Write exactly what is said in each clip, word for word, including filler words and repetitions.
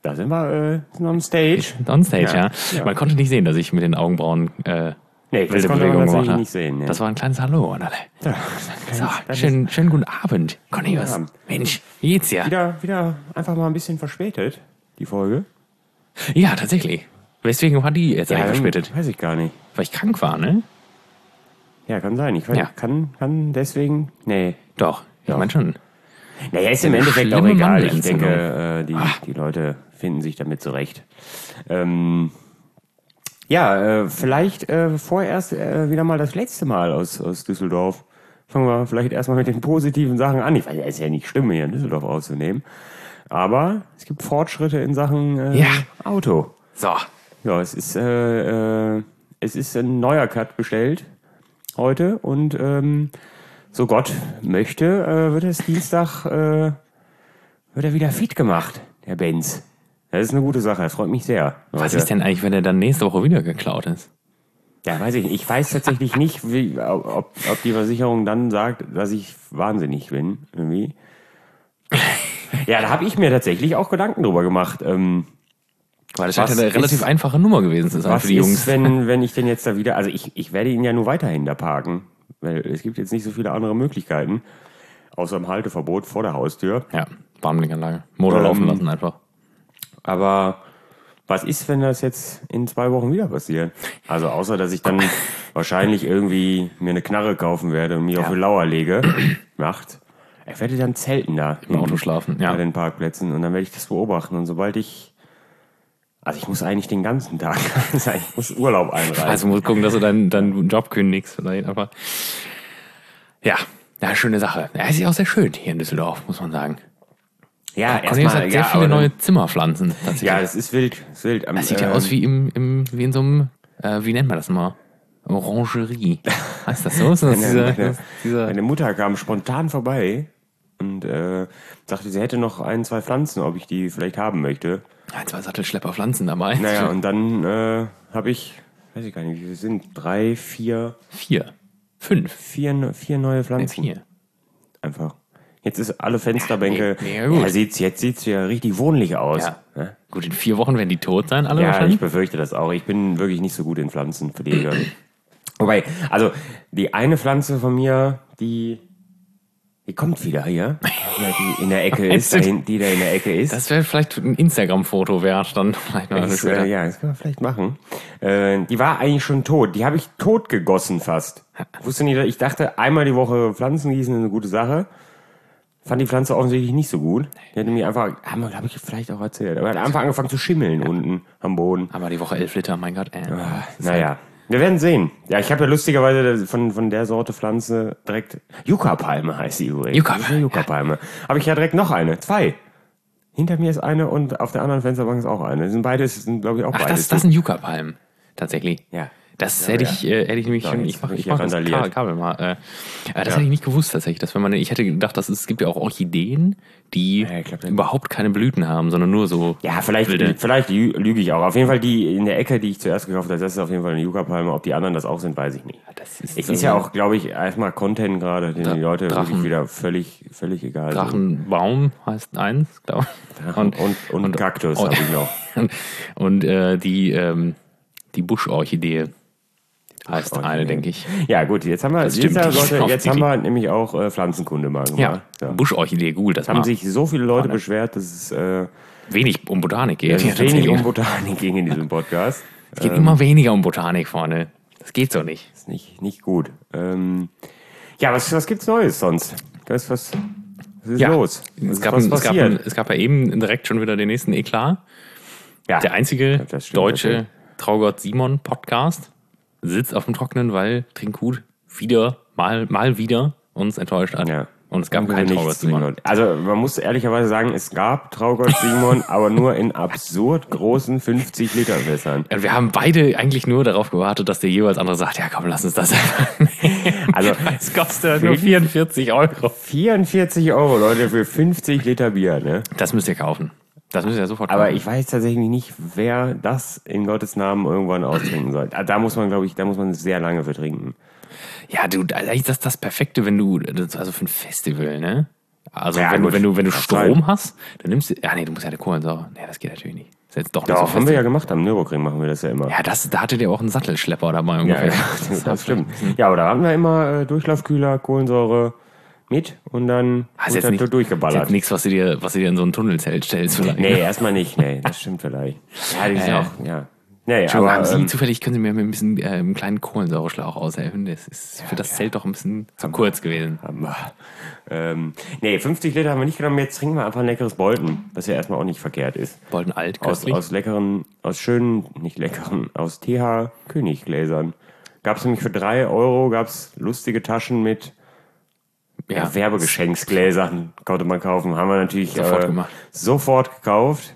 Da sind wir äh, on stage. On stage, ja. Ja, ja. ja. Man konnte nicht sehen, dass ich mit den Augenbrauen äh, Nee, das wilde konnte man Bewegungen tatsächlich gemacht habe. nicht sehen. Nee. Das war ein kleines Hallo an alle. Ja, So, schönen, schönen guten Abend, Cornelius. Abend. Mensch, wie geht's dir? wieder, wieder einfach mal ein bisschen verspätet, die Folge. Ja, tatsächlich. Weswegen war die jetzt eigentlich verspätet? Weiß ich gar nicht. Weil ich krank war, ne? Ja, kann sein. Ich weiß, Ja. kann, kann deswegen. Nee. Doch, ich Doch. meine schon. Naja, ist im Eine Endeffekt auch schlimme egal. Ich Mandelentzündung. denke, äh, die, die Leute finden sich damit zurecht. Ähm, ja, äh, vielleicht äh, vorerst äh, wieder mal das letzte Mal aus, aus Düsseldorf. Fangen wir vielleicht erstmal mit den positiven Sachen an. Ich weiß, es ist ja nicht schlimm, hier in Düsseldorf aufzunehmen. Aber es gibt Fortschritte in Sachen äh, Ja. Auto. So, Ja, es ist, äh, äh, es ist ein neuer Cut bestellt heute und ähm, so Gott möchte, äh, wird es Dienstag äh, wird er wieder fit gemacht, der Benz. Das ist eine gute Sache, das freut mich sehr. was Leute. ist denn eigentlich, wenn er dann nächste Woche wieder geklaut ist? Ja, weiß ich nicht. Ich weiß tatsächlich nicht, wie, ob, ob die Versicherung dann sagt, dass ich wahnsinnig bin, irgendwie. Ja, da habe ich mir tatsächlich auch Gedanken drüber gemacht. Ähm, Weil das Was scheint eine ist- relativ einfache Nummer gewesen zu sein Was für die ist, Jungs. wenn, wenn ich denn jetzt da wieder, also ich, ich werde ihn ja nur weiterhin da parken, weil es gibt jetzt nicht so viele andere Möglichkeiten, außer im Halteverbot vor der Haustür. Ja, Warnblinkanlage. Motor Ähm, laufen lassen einfach. Aber was ist, wenn das jetzt in zwei Wochen wieder passiert? Also außer, dass ich dann wahrscheinlich irgendwie mir eine Knarre kaufen werde und mich auf die Lauer lege, macht. Ich werde dann zelten da Im Auto schlafen, ja. bei den Parkplätzen und dann werde ich das beobachten und sobald ich, also ich muss eigentlich den ganzen Tag, ich muss Urlaub einreichen. Also musst gucken, dass du deinen, deinen Job kündigst. Vielleicht einfach. Ja, ja, schöne Sache. Ja, ist ja auch sehr schön hier in Düsseldorf, muss man sagen. Ja, Cornelius erstmal, hat sehr ja, viele aber dann- neue Zimmerpflanzen. Tatsächlich. Ja, das ist wild. Das, ist wild. Am, das sieht ja ähm, aus wie, im, im, wie in so einem, äh, wie nennt man das mal? Orangerie. Heißt das so? Ist das Meine, dieser, meine, dieser, meine Mutter kam spontan vorbei und äh, sagte, sie hätte noch ein, zwei Pflanzen, ob ich die vielleicht haben möchte. ein, zwei Sattelschlepper Pflanzen dabei. Naja, und dann äh, habe ich, weiß ich gar nicht, wie viele es sind, drei, vier, Vier. Fünf. vier, vier neue Nee, Pflanzen. vier. Einfach. Jetzt ist alle Fensterbänke, Ja, mega gut. ja, sieht's, jetzt sieht es ja richtig wohnlich aus. Ja. Ne? Gut, in vier Wochen werden die tot sein, alle Ja, ich wahrscheinlich. befürchte das auch. Ich bin wirklich nicht so gut in Pflanzenpflege. Wobei, also die eine Pflanze von mir, die, die kommt wieder hier, ja, die in der Ecke ist, Meinst du? dahin, die da in der Ecke ist. Das wäre vielleicht ein Instagram-Foto wert, dann vielleicht noch Das ist, später. äh, ja, das können wir vielleicht machen. Äh, die war eigentlich schon tot. Die habe ich tot gegossen fast. Wusste nicht, ich dachte, einmal die Woche Pflanzen gießen ist eine gute Sache. Fand die Pflanze offensichtlich nicht so gut. Die hatte mir einfach, haben wir, glaube ich, vielleicht auch erzählt, aber hat einfach angefangen zu schimmeln unten am Boden. Aber die Woche elf Liter, mein Gott. Äh. Naja, wir werden sehen. Ja, ich habe ja lustigerweise von, von der Sorte Pflanze direkt, Yucca-Palme heißt sie übrigens. Yucca-Palme, Yucca-Palme. Habe ich ja direkt noch eine, zwei. Hinter mir ist eine und auf der anderen Fensterbank ist auch eine. Das sind beides, sind glaube ich auch Ach, beides. das, das sind Yucca-Palmen. Tatsächlich. Ja. Das Ja, hätte ja. ich, äh, hätte ich nämlich So, schon, jetzt ich mach, hab ich ich hier mach das randaliert. Kabel, Kabel mal. Äh, äh, das Ja. hätte ich nicht gewusst tatsächlich, dass wenn man, ich hätte gedacht, dass es, es gibt ja auch Orchideen, die Ja, ich glaub, dann- überhaupt keine Blüten haben, sondern nur so. Ja, vielleicht, wilde. vielleicht lü- lüge ich auch. Auf jeden Fall die in der Ecke, die ich zuerst gekauft habe, das ist auf jeden Fall eine Yucca-Palme. Ob die anderen das auch sind, weiß ich nicht. Das ist, Es ist ja auch, glaube ich, erstmal Content gerade, den Dra- die Leute Drachen. wirklich wieder völlig, völlig egal sind. Drachenbaum heißt eins, glaube ich. Und, und, und, Kaktus habe ich noch. Und, und äh, die, ähm, die Buschorchidee heißt Buschorchidee. eine, denke ich. Ja, gut, jetzt haben wir, Das jetzt, stimmt nicht. Leute, Auf jetzt die- haben wir nämlich auch äh, Pflanzenkunde mal gemacht. Ja, Ja. Buschorchidee, gut. Das Haben mal sich so viele Leute ne? beschwert, dass es, äh, wenig um Botanik geht. dass Ja, es wenig tatsächlich. um Botanik ging in diesem Podcast. Es geht immer weniger um Botanik vorne. Das geht so nicht. Ist nicht, nicht gut. Ähm, ja, was, was gibt's Neues sonst? Was, was, was ist Ja, los? Was, Es gab, was es, gab, passiert? es gab ja eben direkt schon wieder den nächsten Eklat. Ja. Der einzige Das stimmt, deutsche das Traugott Simon Podcast sitzt auf dem Trockenen, weil Trinkhut wieder, mal, mal wieder uns enttäuscht hat. Ja. Und es gab Haben wir keinen nichts, Traugott Simon. Simon. Also man muss ehrlicherweise sagen, es gab Traugott Simon, aber nur in absurd großen fünfzig Liter Fässern. Ja, wir haben beide eigentlich nur darauf gewartet, dass der jeweils andere sagt, ja komm, lass uns das einfach. Also Es kostet nur vierundvierzig Euro. vierundvierzig Euro, Leute, für fünfzig Liter Bier, ne? Das müsst ihr kaufen. Das müsst ihr sofort Aber kaufen. ich weiß tatsächlich nicht, wer das in Gottes Namen irgendwann austrinken soll. Ah, Da muss man, glaube ich, da muss man sehr lange für trinken. Ja, du, das ist das, das Perfekte, wenn du, das- also für ein Festival, ne? Also Ja, wenn, du, gut. wenn du, wenn du Kann Strom sein. hast, dann nimmst du, ja nee, du musst ja eine Kohlensäure. Nee, das geht natürlich nicht. Das ist jetzt doch nicht Doch, so haben fest. wir ja gemacht, am Nürburgring machen wir das ja immer. Ja, das, da hattet ihr auch einen Sattelschlepper dabei Ja, ungefähr. ja, das stimmt. Ja, aber da haben wir immer äh, Durchlaufkühler, Kohlensäure mit und dann Das ist wird jetzt das nicht, so ist durchgeballert. jetzt nichts, was du dir, was du dir in so ein Tunnelzelt stellst vielleicht. Nee, erstmal nicht, nee, das stimmt vielleicht. Ja, die sind Äh. auch, ja. Nee, Entschuldigung, haben aber, Sie ähm, zufällig, können Sie mir mit ein bisschen äh, einem kleinen Kohlensäureschlauch aushelfen? Das ist für das Zelt doch ein bisschen zu kurz gewesen. haben wir. Ähm, nee, fünfzig Liter haben wir nicht genommen, jetzt trinken wir einfach ein leckeres Bolten, was ja erstmal auch nicht verkehrt ist. Bolten alt, Aus, köstlich. aus leckeren, aus schönen, nicht leckeren, aus T H Königgläsern. Gab es nämlich für drei Euro, gab's lustige Taschen mit ja, Werbegeschenksgläsern, konnte man kaufen. Haben wir natürlich Sofort äh, gemacht. sofort gekauft,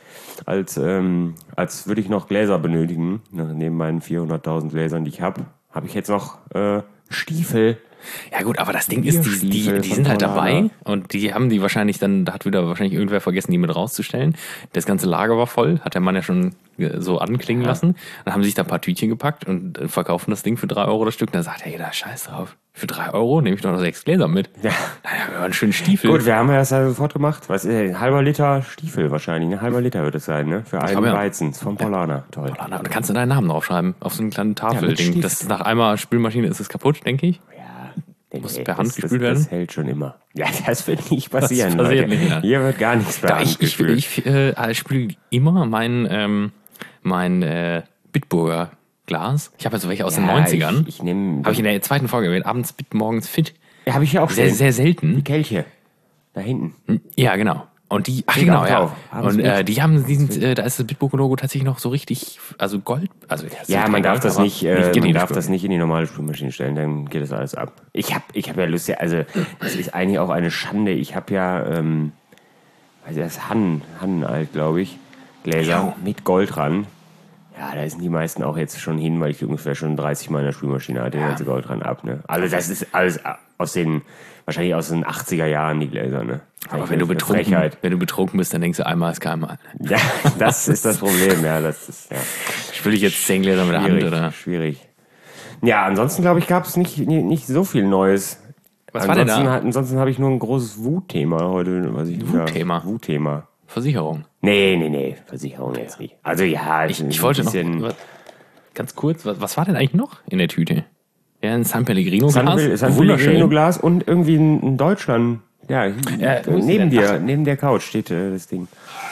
als, ähm, als würde ich noch Gläser benötigen. Neben meinen vierhunderttausend Gläsern, die ich habe, habe ich jetzt noch äh, Stiefel. Ja gut, aber das Ding ist, die, die, Bierstiefel die von sind halt Paulaner. dabei und die haben die wahrscheinlich dann, da hat wieder wahrscheinlich irgendwer vergessen, die mit rauszustellen. Das ganze Lager war voll, hat der Mann ja schon äh, so anklingen lassen. Dann haben sie sich da ein paar Tütchen gepackt und äh, verkaufen das Ding für drei Euro das Stück. Und dann sagt er, ey, da scheiß drauf. Für drei Euro nehme ich doch noch sechs Gläser mit. Ja. Naja, wir haben einen schönen Stiefel. Gut, wir haben ja das ja sofort gemacht. Was ist denn? Ein halber Liter Stiefel wahrscheinlich. Ein halber Liter wird es sein, ne? Für einen glaube, ja. Weizen. Ist von Paulaner. Toll. Und da kannst du deinen Namen draufschreiben, auf so eine kleine mit Tafel-Ding. Stift. Das ist nach einmal Spülmaschine ist es kaputt, denke ich. Ja, nee, Muss nee, per Hand das, gespült das, werden? Das hält schon immer. Ja, das wird nicht passieren. Das passiert Leute. nicht, ja. Hier wird gar nichts per Da, Hand ich ich, gespült. ich äh, spüle immer mein, ähm, mein äh, Bitburger Glas. Ich habe also welche aus den Ja, neunzigern. Ich, ich nehme. Habe ich in der zweiten Folge erwähnt. Abends Bit, morgens fit. Ja, habe ich ja auch Sehr, stehen. sehr selten. Kelche. Da hinten. Ja, genau. Und die, ach Steht genau, auch ja. drauf. Abends Und äh, mit. die haben, die sind, äh, da ist das Bitburger-Logo tatsächlich noch so richtig, also Gold. Also Ja, kein man darf Gold, das aber nicht, äh, in man die darf Spül- das nicht in die normale Spülmaschine stellen, dann geht das alles ab. Ich habe ich hab ja Lust, also das ist eigentlich auch eine Schande. Ich habe ja, ähm, also das ist Hannen, Hannen alt, glaube ich, Gläser Jo. mit Gold dran. Ja, da sind die meisten auch jetzt schon hin, weil ich ungefähr schon dreißig Mal in der Spülmaschine hatte, ja. ganze Gold dran ab. Ne? Also das ist alles aus den, wahrscheinlich aus den achtziger Jahren, die Gläser. Ne? Aber wenn du, Eine betrunken, Frechheit. wenn du betrunken bist, dann denkst du einmal ist keinmal. Ja, das ist das Problem, ja. Das ist, ja. Spüle ich jetzt zehn Gläser mit der Hand, Schwierig, oder? schwierig. Ja, ansonsten glaube ich, gab es nicht, nicht, nicht so viel Neues. Was war denn ansonsten, da? hat- ansonsten habe ich nur ein großes Wutthema heute. Was ich Wutthema? Wutthema. Versicherung. Nee, nee, nee, Versicherung jetzt nicht. Also ja, Ich, ein ich wollte noch, bisschen, was- ganz kurz, was, was war denn eigentlich noch in der Tüte? Ja, ein San Pellegrino San, Glas. San Pellegrino Glas und irgendwie in, in Deutschland. Ja, wo ist sie neben denn? dir, neben der Couch steht äh, das Ding.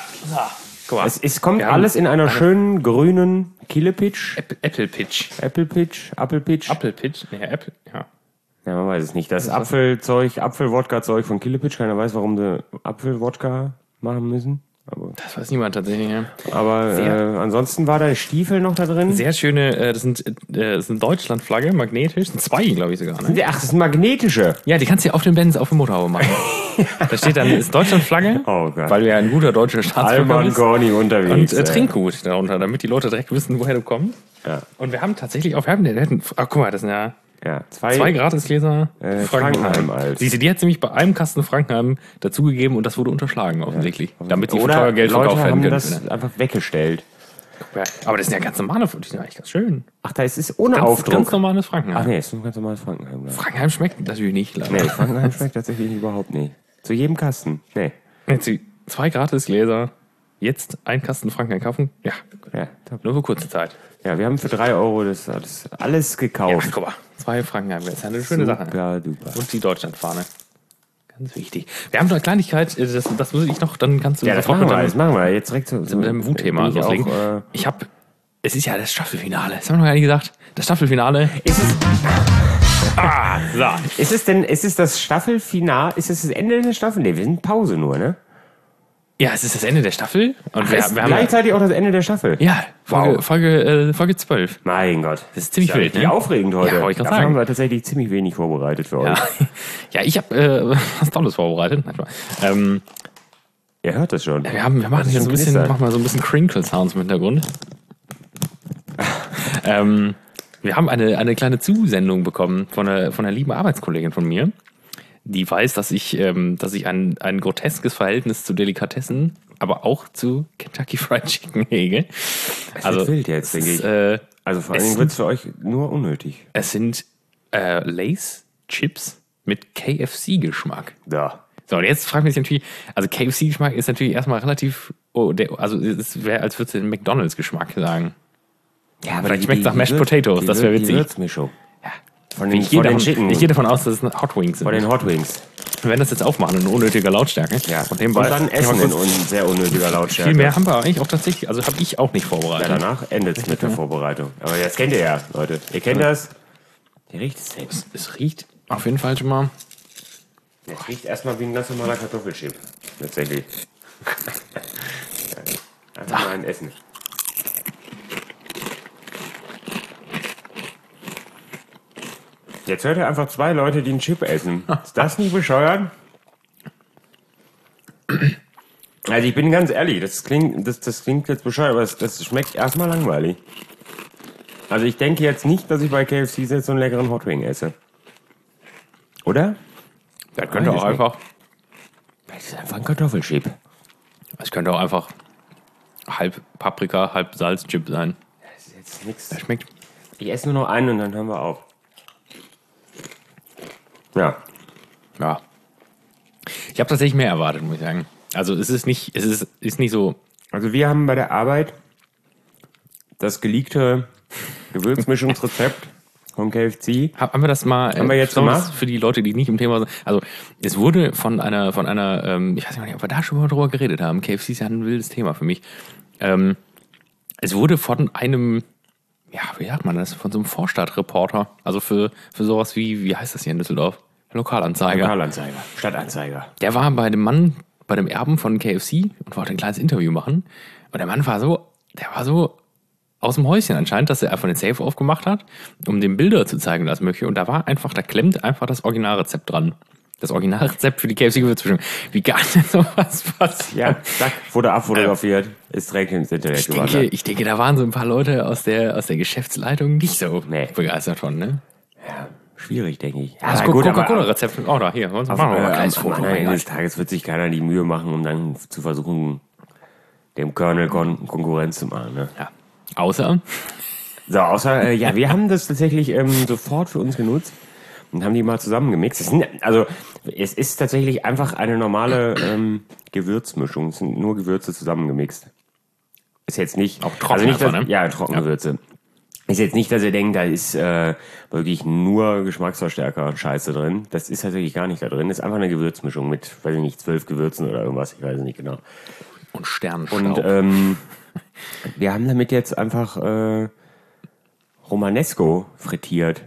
Guck mal, Es, es kommt Wir haben alles in einer schönen grünen Killepitch, Apple, Apple Pitch. Apple Pitch, Apple Pitch. Apple Pitch? Nee, Apple, ja. Ja, man weiß es nicht. Das Apfelzeug, Apfel-Wodka-Zeug von Killepitch. Keiner weiß, warum sie Apfel-Wodka machen müssen. Aber, Das weiß niemand tatsächlich, ja. aber äh, ansonsten war da Stiefel noch da drin. Sehr schöne, äh, das sind, äh, das ist eine Deutschlandflagge, magnetisch, sind zwei, glaube ich sogar, ne? Ach, das sind magnetische. Ja, die kannst du ja auf den Benz auf dem Motorhaube machen. Da steht dann, ist Deutschlandflagge, Oh Gott. weil du ja ein guter deutscher Staatsbürger Alman bist. Corny unterwegs. Und äh, ey. Trinkgut darunter, damit die Leute direkt wissen, woher du kommst. Ja. Und wir haben tatsächlich auch, wir haben, wir hätten, ah, guck mal, das sind ja Ja, zwei, zwei Gratisgläser Äh, Frankenheim als. Siehst du, die hat nämlich bei einem Kasten Frankenheim dazugegeben und das wurde unterschlagen offensichtlich. Damit sie für Oder teuer Geld Leute verkauft werden haben können. das einfach weggestellt. Ja, aber das sind ja ganz normale, die sind eigentlich ganz schön. Ach, da ist es ohne Ganz, Aufdruck. ganz normales Frankenheim. Ach nee, ist ein ganz normales Frankenheim. glaub ich. Frankenheim schmeckt natürlich nicht. Leider. Nee, Frankenheim schmeckt tatsächlich überhaupt nicht. Zu jedem Kasten. Nee. Jetzt die zwei Gratisgläser, jetzt ein Kasten Frankenheim kaufen. Ja, Ja, top. nur für kurze Zeit. Ja, wir haben für drei Euro das, das alles Ja, gekauft. guck mal, zwei Frankenheim, das ist eine schöne Sache. Super duper. Und die Deutschlandfahne. Ganz wichtig. Wir haben noch eine Kleinigkeit, äh, das, das muss ich noch, dann kannst du Ja, das sofort machen wir, deinem- das machen wir. Jetzt direkt zu, zu mit dem Wutthema bin ich loslegen. auch, äh, Ich habe, es ist ja das Staffelfinale. Das haben wir noch gar nicht gesagt. Das Staffelfinale. Ist es, Ah, so. ist es denn, ist es das Staffelfinale? Ist es das Ende der Staffel? Nee, wir sind Pause nur, ne? Ja, es ist das Ende der Staffel. Und wir, ist wir haben ja, gleichzeitig auch das Ende der Staffel. ja, Folge, Wow. Folge, äh, Folge zwölf. Mein Gott. Das ist ziemlich ja wild, richtig ne? aufregend heute. Ja, wollte ich grad Dafür sagen. haben wir tatsächlich ziemlich wenig vorbereitet für euch. Ja, ja ich habe äh, was Tolles vorbereitet. Manchmal. Ähm, Ihr hört das schon. wir, haben, wir machen Das ist hier so ein schon bisschen, knistern. machen mal so ein bisschen Crinkle-Sounds im Hintergrund. ähm, wir haben eine, eine kleine Zusendung bekommen von einer, von einer lieben Arbeitskollegin von mir, die weiß, dass ich, ähm, dass ich ein, ein groteskes Verhältnis zu Delikatessen, aber auch zu Kentucky Fried Chicken hege. Es wird wild jetzt, es denke ist, ich. Äh, Also vor allen es Dingen wird es für euch nur unnötig. es sind äh, Lace-Chips mit K F C-Geschmack. Da. So, und jetzt fragt man sich natürlich, also K F C-Geschmack ist natürlich erstmal relativ, oh, der, also es wäre, als würdest du den McDonalds-Geschmack sagen. Ja, aber Vielleicht schmeckt es nach Mashed Potatoes, das wäre witzig. Die Würzmischung. Ja. Von den, Ich gehe von den davon, Chicken. ich gehe davon aus, dass es Hot Wings sind. Von den Hot Wings. Wir werden das jetzt aufmachen in unnötiger Lautstärke. Ja. Und, dem Und dann Essen in un sehr unnötiger Lautstärke. Viel mehr haben wir eigentlich auch tatsächlich, also habe ich auch nicht vorbereitet. Ja, danach endet es mit der Vorbereitung. Aber das kennt ihr ja, Leute. Ihr kennt das. Ihr riecht es selbst. Es riecht auf jeden Fall schon mal. Es riecht erstmal wie ein ganz normaler Kartoffelchip. Tatsächlich. Einfach mal ein Essen. Jetzt hört ihr einfach zwei Leute, die einen Chip essen. Ist das nicht bescheuert? Also ich bin ganz ehrlich, das klingt, das, das klingt jetzt bescheuert, aber das, das schmeckt erstmal langweilig. Also ich denke jetzt nicht, dass ich bei K F C jetzt so einen leckeren Hotwing esse. Oder? Das könnte auch einfach. Das ist einfach ein Kartoffelchip. Es könnte auch einfach halb Paprika, halb Salzchip sein. Das ist jetzt nichts. Das schmeckt. Ich esse nur noch einen und dann hören wir auf. Ja. Ja. Ich habe tatsächlich mehr erwartet, muss ich sagen. Also es ist nicht, es ist, ist nicht so. Also wir haben bei der Arbeit das geleakte Gewürzmischungsrezept von K F C. Haben wir das mal? Haben wir jetzt gemacht? gemacht? Für die Leute, die nicht im Thema sind. Also es wurde von einer, von einer, ähm, ich weiß nicht, ob wir da schon mal drüber geredet haben. K F C ist ja ein wildes Thema für mich. Ähm, es wurde von einem, ja, wie sagt man das? Von so einem Vorstadtreporter. Also für, für sowas wie, wie heißt das hier in Düsseldorf? Lokalanzeiger. Lokalanzeiger. Stadtanzeiger. Der war bei dem Mann, bei dem Erben von K F C und wollte ein kleines Interview machen. Und der Mann war so, der war so aus dem Häuschen anscheinend, dass er einfach den Safe aufgemacht hat, um dem Bilder zu zeigen, was möchte. Und da war einfach, da klemmt einfach das Originalrezept dran. Das Originalrezept für die K F C-Gewürzmischung. Wie gar nicht sowas passiert. Ja, zack, wurde abfotografiert, ist direkt ins Internet Ich denke, gewandert. ich denke, da waren so ein paar Leute aus der, aus der Geschäftsleitung nicht so Nee. begeistert von, ne? Ja, schwierig, denke ich. Ja, Das gut, aber Coca-Cola-Rezept. Oh, da, hier. Machen wir mal ein kleines am, Foto. am Ende des Tages wird sich keiner die Mühe machen, um dann zu versuchen, dem Kernel Kon Konkurrenz zu machen. Ne? Ja. Außer, So, außer, äh, ja, wir haben das tatsächlich ähm, sofort für uns genutzt und haben die mal zusammengemixt. Es sind, also, es ist tatsächlich einfach eine normale ähm, Gewürzmischung. Es sind nur Gewürze zusammengemixt. Ist jetzt nicht... Auch trocken also nicht, einfach, dass, ne? Ja, Trockengewürze. Ist jetzt nicht, dass ihr denkt, da ist äh, wirklich nur Geschmacksverstärker und Scheiße drin. Das ist tatsächlich gar nicht da drin. Das ist einfach eine Gewürzmischung mit, weiß ich nicht, zwölf Gewürzen oder irgendwas. Ich weiß es nicht genau. und Sternenstaub. Und ähm, wir haben damit jetzt einfach äh, Romanesco frittiert.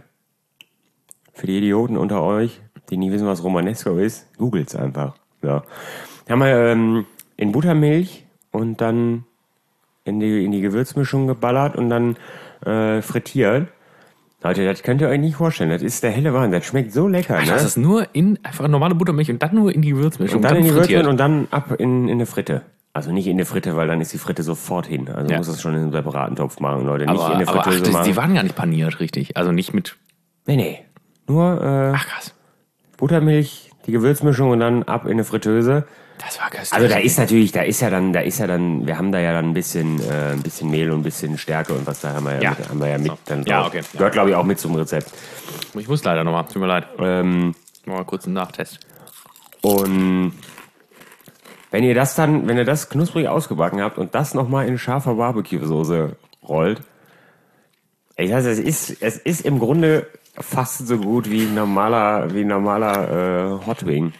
Für die Idioten unter euch, die nie wissen, was Romanesco ist, googelt's einfach. Ja. Haben wir ähm, in Buttermilch und dann in die, in die Gewürzmischung geballert und dann äh, frittiert. Leute, das könnt ihr euch nicht vorstellen. Das ist der helle Wahnsinn. Das schmeckt so lecker. Also Ne? das ist nur in einfach normale Buttermilch und dann nur in die Gewürzmischung. Und dann in die frittiert. Würzmischung und dann ab in, in eine Fritte. Also nicht in eine Fritte, weil dann ist die Fritte sofort hin. Also Ja. muss das schon in einem separaten Topf machen, Leute. Nicht aber, in eine aber ach, Fritteuse das, machen. die waren gar nicht paniert, richtig. Also nicht mit. Nee, nee. Nur äh, Ach krass. Buttermilch, die Gewürzmischung und dann ab in eine Fritteuse. Das war köstlich. Also da ist natürlich, da ist ja dann, da ist ja dann, wir haben da ja dann ein bisschen, äh, ein bisschen Mehl und ein bisschen Stärke und was da haben wir ja, Ja. mit, haben wir ja mit So. dann Ja, drauf. okay. Ja. Gehört glaube ich auch mit zum Rezept. Ich muss leider nochmal. Tut mir leid. Ähm, Machen wir kurz einen Nachtest. und wenn ihr das dann, wenn ihr das knusprig ausgebacken habt und das nochmal in scharfer Barbecue-Soße rollt, ich sag, es ist, es ist im Grunde fast so gut wie ein normaler, wie ein normaler äh, Hot Wing.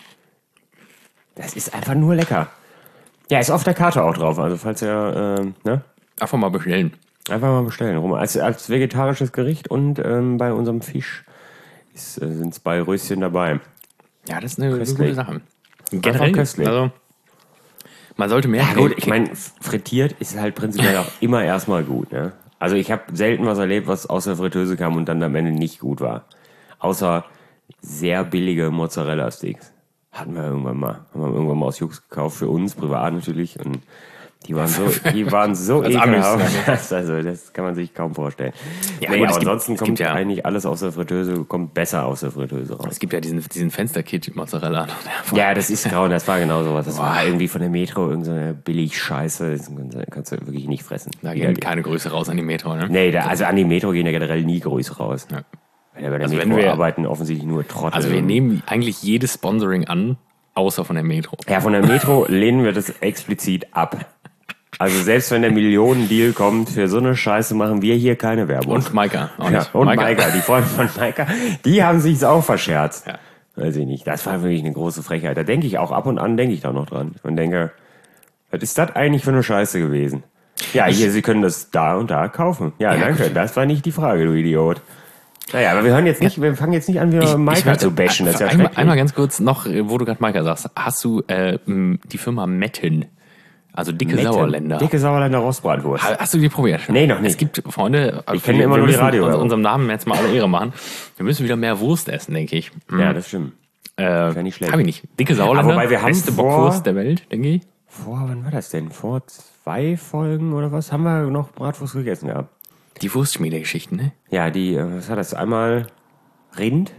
Das ist einfach nur lecker. Ja, ist auf der Karte auch drauf. Also falls ihr, ähm, ne? Einfach mal bestellen. Einfach mal bestellen. Rum. Als, als vegetarisches Gericht und ähm, bei unserem Fisch äh, sind zwei Röschen dabei. Ja, das ist eine, eine Köstlich. gute Sache. Generell. köstlich. Also, man sollte mehr. Ja gut, ich meine, frittiert ist halt prinzipiell auch immer erstmal gut. Ne? Also ich habe selten was erlebt, was aus der Fritteuse kam und dann am Ende nicht gut war. Außer sehr billige Mozzarella-Sticks. Hatten wir irgendwann mal. Haben wir irgendwann mal aus Jux gekauft, für uns, privat natürlich. Und die waren so, die waren so Als Amis, ekelhaft. Also das kann man sich kaum vorstellen. Ja, Nee, gut, aber es gibt- ansonsten es kommt gibt ja- eigentlich alles aus der Fritteuse, kommt besser aus der Fritteuse raus. Es gibt ja diesen, diesen Fensterkit-Mozzarella. Ja, das ist grau, das war genau sowas. Das war irgendwie von der Metro irgendeine Billig-Scheiße. Das kannst du wirklich nicht fressen. Da Ja, geht keine Größe raus an die Metro, ne? Nee, da, also an die Metro gehen ja generell nie Größe raus. Ja. Weil ja bei der Also wenn Metro wir- arbeiten offensichtlich nur Trottel. Also wir nehmen eigentlich jedes Sponsoring an, Außer von der Metro. Ja, von der Metro lehnen wir das explizit ab. Also selbst wenn der Millionen-Deal kommt, für so eine Scheiße machen wir hier keine Werbung. Und Maika. Auch Ja, nicht. und Maika. Maika, die Freunde von Maika, die haben sich's auch verscherzt. Ja. Weiß ich nicht. Das war wirklich eine große Frechheit. Da denke ich auch ab und an, denke ich da noch dran. Und denke, was ist das eigentlich für eine Scheiße gewesen? Ja, hier, Sie können das da und da kaufen. Ja, Ja, danke. gut. Das war nicht die Frage, du Idiot. Naja, aber wir hören jetzt nicht, wir fangen jetzt nicht an, wieder Maika möchte- zu bashen. Das ist ja einmal, schrecklich. einmal ganz kurz noch, wo du gerade Maika sagst. Hast du äh, m, die Firma Metten, also dicke Metten. Sauerländer. Dicke Sauerländer Rostbratwurst. Ha- Hast du die probiert? Nee, noch nicht. Es gibt, Freunde, Ich kenne wir- immer wir nur die müssen Radio-Werbung. uns- unserem Namen jetzt mal alle Ehre machen. Wir müssen wieder mehr Wurst essen, denke ich. Ja, das stimmt. Äh, ja nicht schlecht. Hab ich nicht. Dicke Sauerländer, Aber wobei wir haben beste vor- Bockwurst der Welt, denke ich. Vor, wann war das denn? Vor zwei Folgen oder was? Haben wir noch Bratwurst gegessen gehabt? Die Wurstschmiede-Geschichten, ne? Ja, die, äh, was war das? Einmal Rind?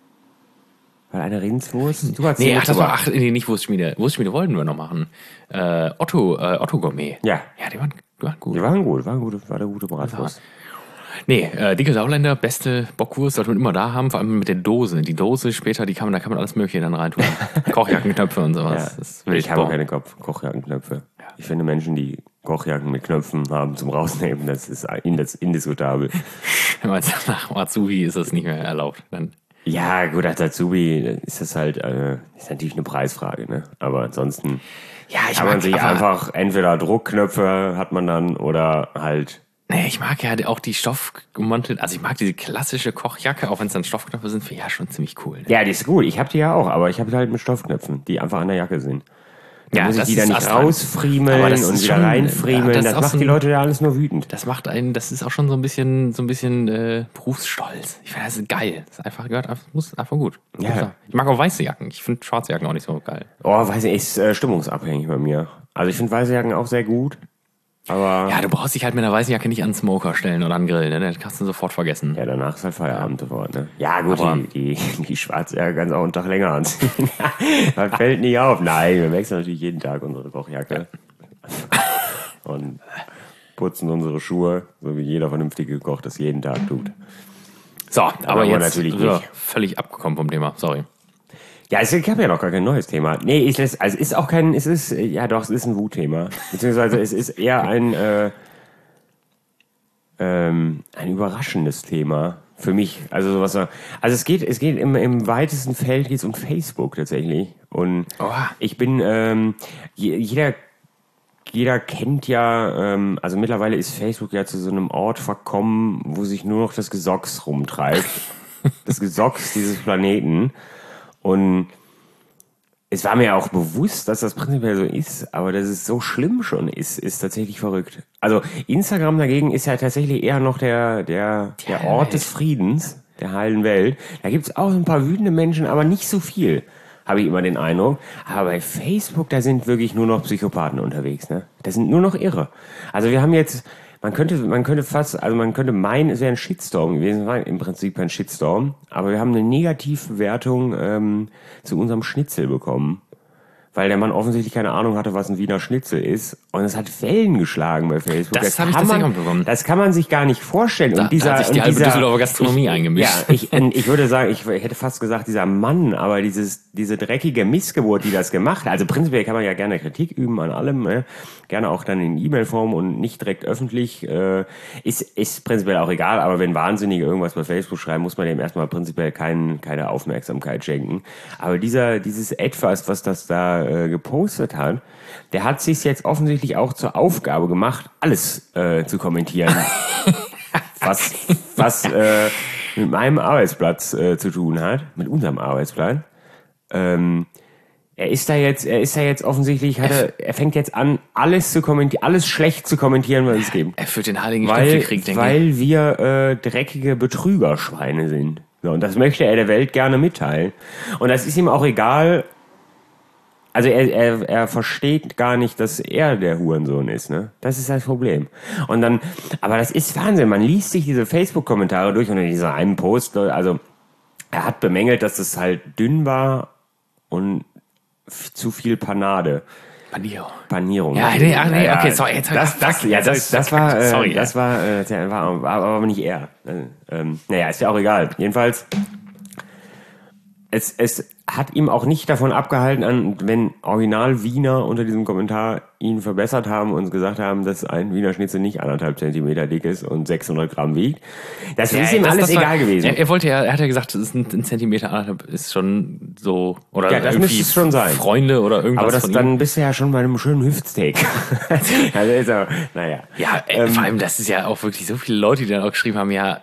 War eine Rindswurst? Du hast Nee, die ach, das war, mitgebracht. ach, nee, nicht Wurstschmiede. Wurstschmiede wollten wir noch machen. Äh, Otto, äh, Otto Gourmet. Ja. Ja, die waren, die waren gut. Die waren gut, waren gut, war eine gute Bratwurst. Nee, äh, dicke Sauerländer, beste Bockwurst sollte man immer da haben, vor allem mit der Dose. Die Dose später, die kann man, da kann man alles Mögliche dann reintun. Kochjackenknöpfe und sowas. Ja, Das ist wild. ich habe Boah. keine Kopf Kochjackenknöpfe. Ich finde Menschen, die Kochjacken mit Knöpfen haben zum Rausnehmen, das ist indis indiskutabel. Wenn man jetzt nach Azubi ist das nicht mehr erlaubt. Dann Ja, gut, als Azubi ist das halt, äh, ist natürlich eine Preisfrage, ne? Aber ansonsten ja, ich kann man mag sich aber- einfach, entweder Druckknöpfe hat man dann oder halt, Nee, ich mag ja auch die Stoffgemantel, also ich mag diese klassische Kochjacke, auch wenn es dann Stoffknöpfe sind, finde ich ja schon ziemlich cool. Ne? ja, die ist gut, ich habe die ja auch, aber ich habe die halt mit Stoffknöpfen, die einfach an der Jacke sind. Da Ja, muss ich das die dann ist nicht astrein. rausfriemeln Aber das und ist wieder schon- reinfriemeln, ja, das das, ist auch macht so die ein- Leute ja alles nur wütend. Das macht einen, das ist auch schon so ein bisschen, so ein bisschen äh, Berufsstolz. Ich finde, das ist geil. Das ist einfach, gehört einfach, muss einfach gut. Ja. Ich mag auch weiße Jacken. Ich finde schwarze Jacken auch nicht so geil. Oh, weiß nicht, ist äh, stimmungsabhängig bei mir. Also ich finde weiße Jacken auch sehr gut, aber Ja, du brauchst dich halt mit einer weißen Jacke nicht an den Smoker stellen oder an den Grill, ne? Das kannst du sofort vergessen. ja, danach ist halt Feierabend sofort, ne? Ja, gut, Aber- die, die, die schwarze Jacke kannst du auch einen Tag länger anziehen. Das fällt nicht auf. Nein, wir wechseln natürlich jeden Tag unsere Kochjacke. Und putzen unsere Schuhe, so wie jeder vernünftige Koch das jeden Tag tut. So, aber aber jetzt natürlich sind wir nicht. völlig abgekommen vom Thema. Sorry. Ja, es, ich habe ja noch gar kein neues Thema. Nee, ich, lässt- also es ist auch kein, es ist, äh, ja doch, es ist ein Wutthema. Beziehungsweise es ist eher ein, äh, ähm, ein überraschendes Thema für mich. Also sowas, also es geht, es geht im, im weitesten Feld geht's um Facebook tatsächlich. Und Oha. ich bin, ähm, je- jeder, jeder kennt ja, ähm, also mittlerweile ist Facebook ja zu so einem Ort verkommen, wo sich nur noch das Gesocks rumtreibt. Das Gesocks dieses Planeten. Und es war mir auch bewusst, dass das prinzipiell so ist, aber dass es so schlimm schon ist, ist tatsächlich verrückt. Also Instagram dagegen ist ja tatsächlich eher noch der, der, der heile Ort Welt. des Friedens, der heilen Welt. Da gibt's auch ein paar wütende Menschen, aber nicht so viel, habe ich immer den Eindruck. Aber bei Facebook, da sind wirklich nur noch Psychopathen unterwegs, ne? Das sind nur noch Irre. Also wir haben jetzt, man könnte, man könnte fast, also man könnte meinen, es wäre ein Shitstorm gewesen, war im Prinzip ein Shitstorm, aber wir haben eine Negativbewertung ähm, zu unserem Schnitzel bekommen, weil der Mann offensichtlich keine Ahnung hatte, was ein Wiener Schnitzel ist, und es hat Wellen geschlagen bei Facebook. Das habe ich kann tatsächlich man, auch bekommen. Das kann man sich gar nicht vorstellen. Da- und dieser, da hat sich die und halbe dieser, Düsseldorfer Gastronomie ich, eingemischt. Ja, ich, und ich würde sagen, ich hätte fast gesagt, dieser Mann, aber dieses, diese dreckige Missgeburt, die das gemacht hat, also prinzipiell kann man ja gerne Kritik üben an allem, ne? Gerne auch dann in E-Mail-Form und nicht direkt öffentlich, äh, ist, ist prinzipiell auch egal, aber wenn Wahnsinnige irgendwas bei Facebook schreiben, muss man dem erstmal prinzipiell kein, keine Aufmerksamkeit schenken. Aber dieser, dieses Etwas, was das da äh, gepostet hat, der hat sich jetzt offensichtlich auch zur Aufgabe gemacht, alles äh, zu kommentieren, was, was äh, mit meinem Arbeitsplatz äh, zu tun hat, mit unserem Arbeitsplatz. Ähm, er ist da jetzt, er ist da jetzt offensichtlich, hat er, er fängt jetzt an, alles zu kommentieren, alles schlecht zu kommentieren, was es gibt. Er führt den Heiligen Weil, Schnitzelkrieg, denke ich. weil wir äh, dreckige Betrügerschweine sind. So, und das möchte er der Welt gerne mitteilen. Und das ist ihm auch egal. Also er, er, er versteht gar nicht, dass er der Hurensohn ist, ne? Das ist das Problem. Und dann, aber das ist Wahnsinn. Man liest sich diese Facebook-Kommentare durch und in dieser einen Post, also er hat bemängelt, dass es halt dünn war und f- zu viel Panade. Panio. Panierung. Ja, nee, ach, nee, okay, sorry, jetzt hab ich das, das, verkackt, ja, jetzt hab das, ich das war, verkackt. äh, Sorry, das war, äh, der war, war aber nicht er. Ähm, naja, ist ja auch egal. Jedenfalls, es, es, hat ihm auch nicht davon abgehalten, an, wenn Original-Wiener unter diesem Kommentar ihn verbessert haben und gesagt haben, dass ein Wiener Schnitzel nicht anderthalb Zentimeter dick ist und sechshundert Gramm wiegt. Das ja, ist ihm das, alles das egal war, gewesen. Er, er wollte ja, er hat ja gesagt, das ist ein, ein Zentimeter anderthalb ist schon so, oder ja, das müsste es schon sein. Freunde oder irgendwas. Aber das von dann ihm. Bist du ja schon bei einem schönen Hüftsteak. Also ist aber, naja. Ja, ähm, vor allem, das ist ja auch wirklich so viele Leute, die dann auch geschrieben haben, ja,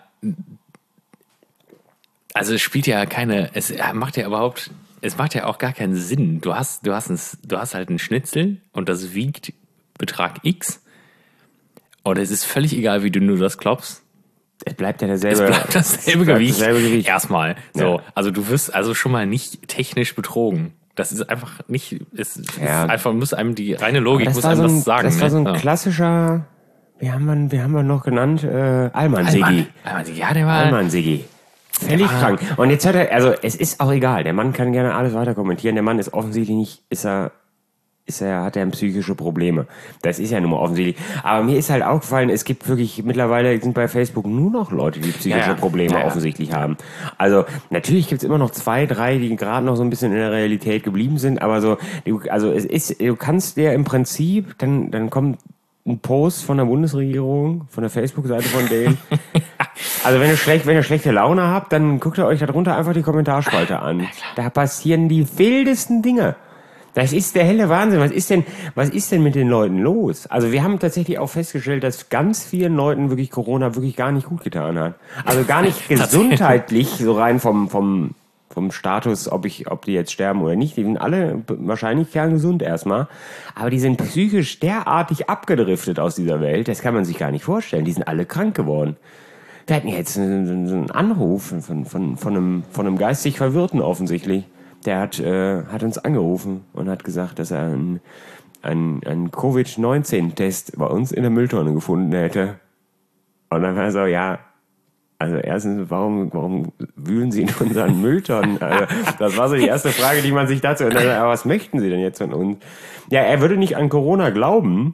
also es spielt ja keine, es macht ja überhaupt, es macht ja auch gar keinen Sinn. Du hast, du hast, ein, du hast halt einen Schnitzel und das wiegt Betrag X. Und es ist völlig egal, wie du nur das klopfst. Es bleibt ja derselbe, es bleibt dasselbe, es bleibt Gewicht. dasselbe Gewicht. Erstmal. So, ja. Also du wirst also schon mal nicht technisch betrogen. Das ist einfach nicht, es ja. ist einfach, muss einem die reine Logik, muss so einem ein, das sagen. Das war ne? so ein ja. klassischer, wie haben wir, wie haben wir noch genannt, äh, Allmann-Siggi. Allmann-Siggi, ja, der war... Allmann-Siggi. Völlig ja. krank. Und jetzt hat er, also es ist auch egal, der Mann kann gerne alles weiter kommentieren, der Mann ist offensichtlich nicht, ist er, ist er, hat er psychische Probleme. Das ist ja nun mal offensichtlich. Aber mir ist halt aufgefallen, es gibt wirklich, mittlerweile sind bei Facebook nur noch Leute, die psychische ja, ja. Probleme ja, ja. offensichtlich haben. Also natürlich gibt es immer noch zwei, drei, die gerade noch so ein bisschen in der Realität geblieben sind, aber so, also es ist, du kannst dir im Prinzip, dann, dann kommt ein Post von der Bundesregierung, von der Facebook-Seite von denen. Also wenn ihr schlecht, wenn ihr schlechte Laune habt, dann guckt ihr euch darunter einfach die Kommentarspalte an. Da passieren die wildesten Dinge. Das ist der helle Wahnsinn. Was ist denn, was ist denn mit den Leuten los? Also wir haben tatsächlich auch festgestellt, dass ganz vielen Leuten wirklich Corona wirklich gar nicht gut getan hat. Also gar nicht gesundheitlich, so rein vom, vom, vom Status, ob ich, ob die jetzt sterben oder nicht. Die sind alle wahrscheinlich kerngesund erstmal. Aber die sind psychisch derartig abgedriftet aus dieser Welt, das kann man sich gar nicht vorstellen. Die sind alle krank geworden. Wir hatten jetzt einen, einen Anruf von, von, von, einem, von einem geistig Verwirrten offensichtlich. Der hat, äh, hat uns angerufen und hat gesagt, dass er einen, einen, einen Covid neunzehn Test bei uns in der Mülltonne gefunden hätte. Und dann war er so, ja, also erstens, warum, warum wühlen Sie in unseren Mülltonnen? Also, das war so die erste Frage, die man sich dazu... Und dann, aber was möchten Sie denn jetzt von uns? Ja, er würde nicht an Corona glauben.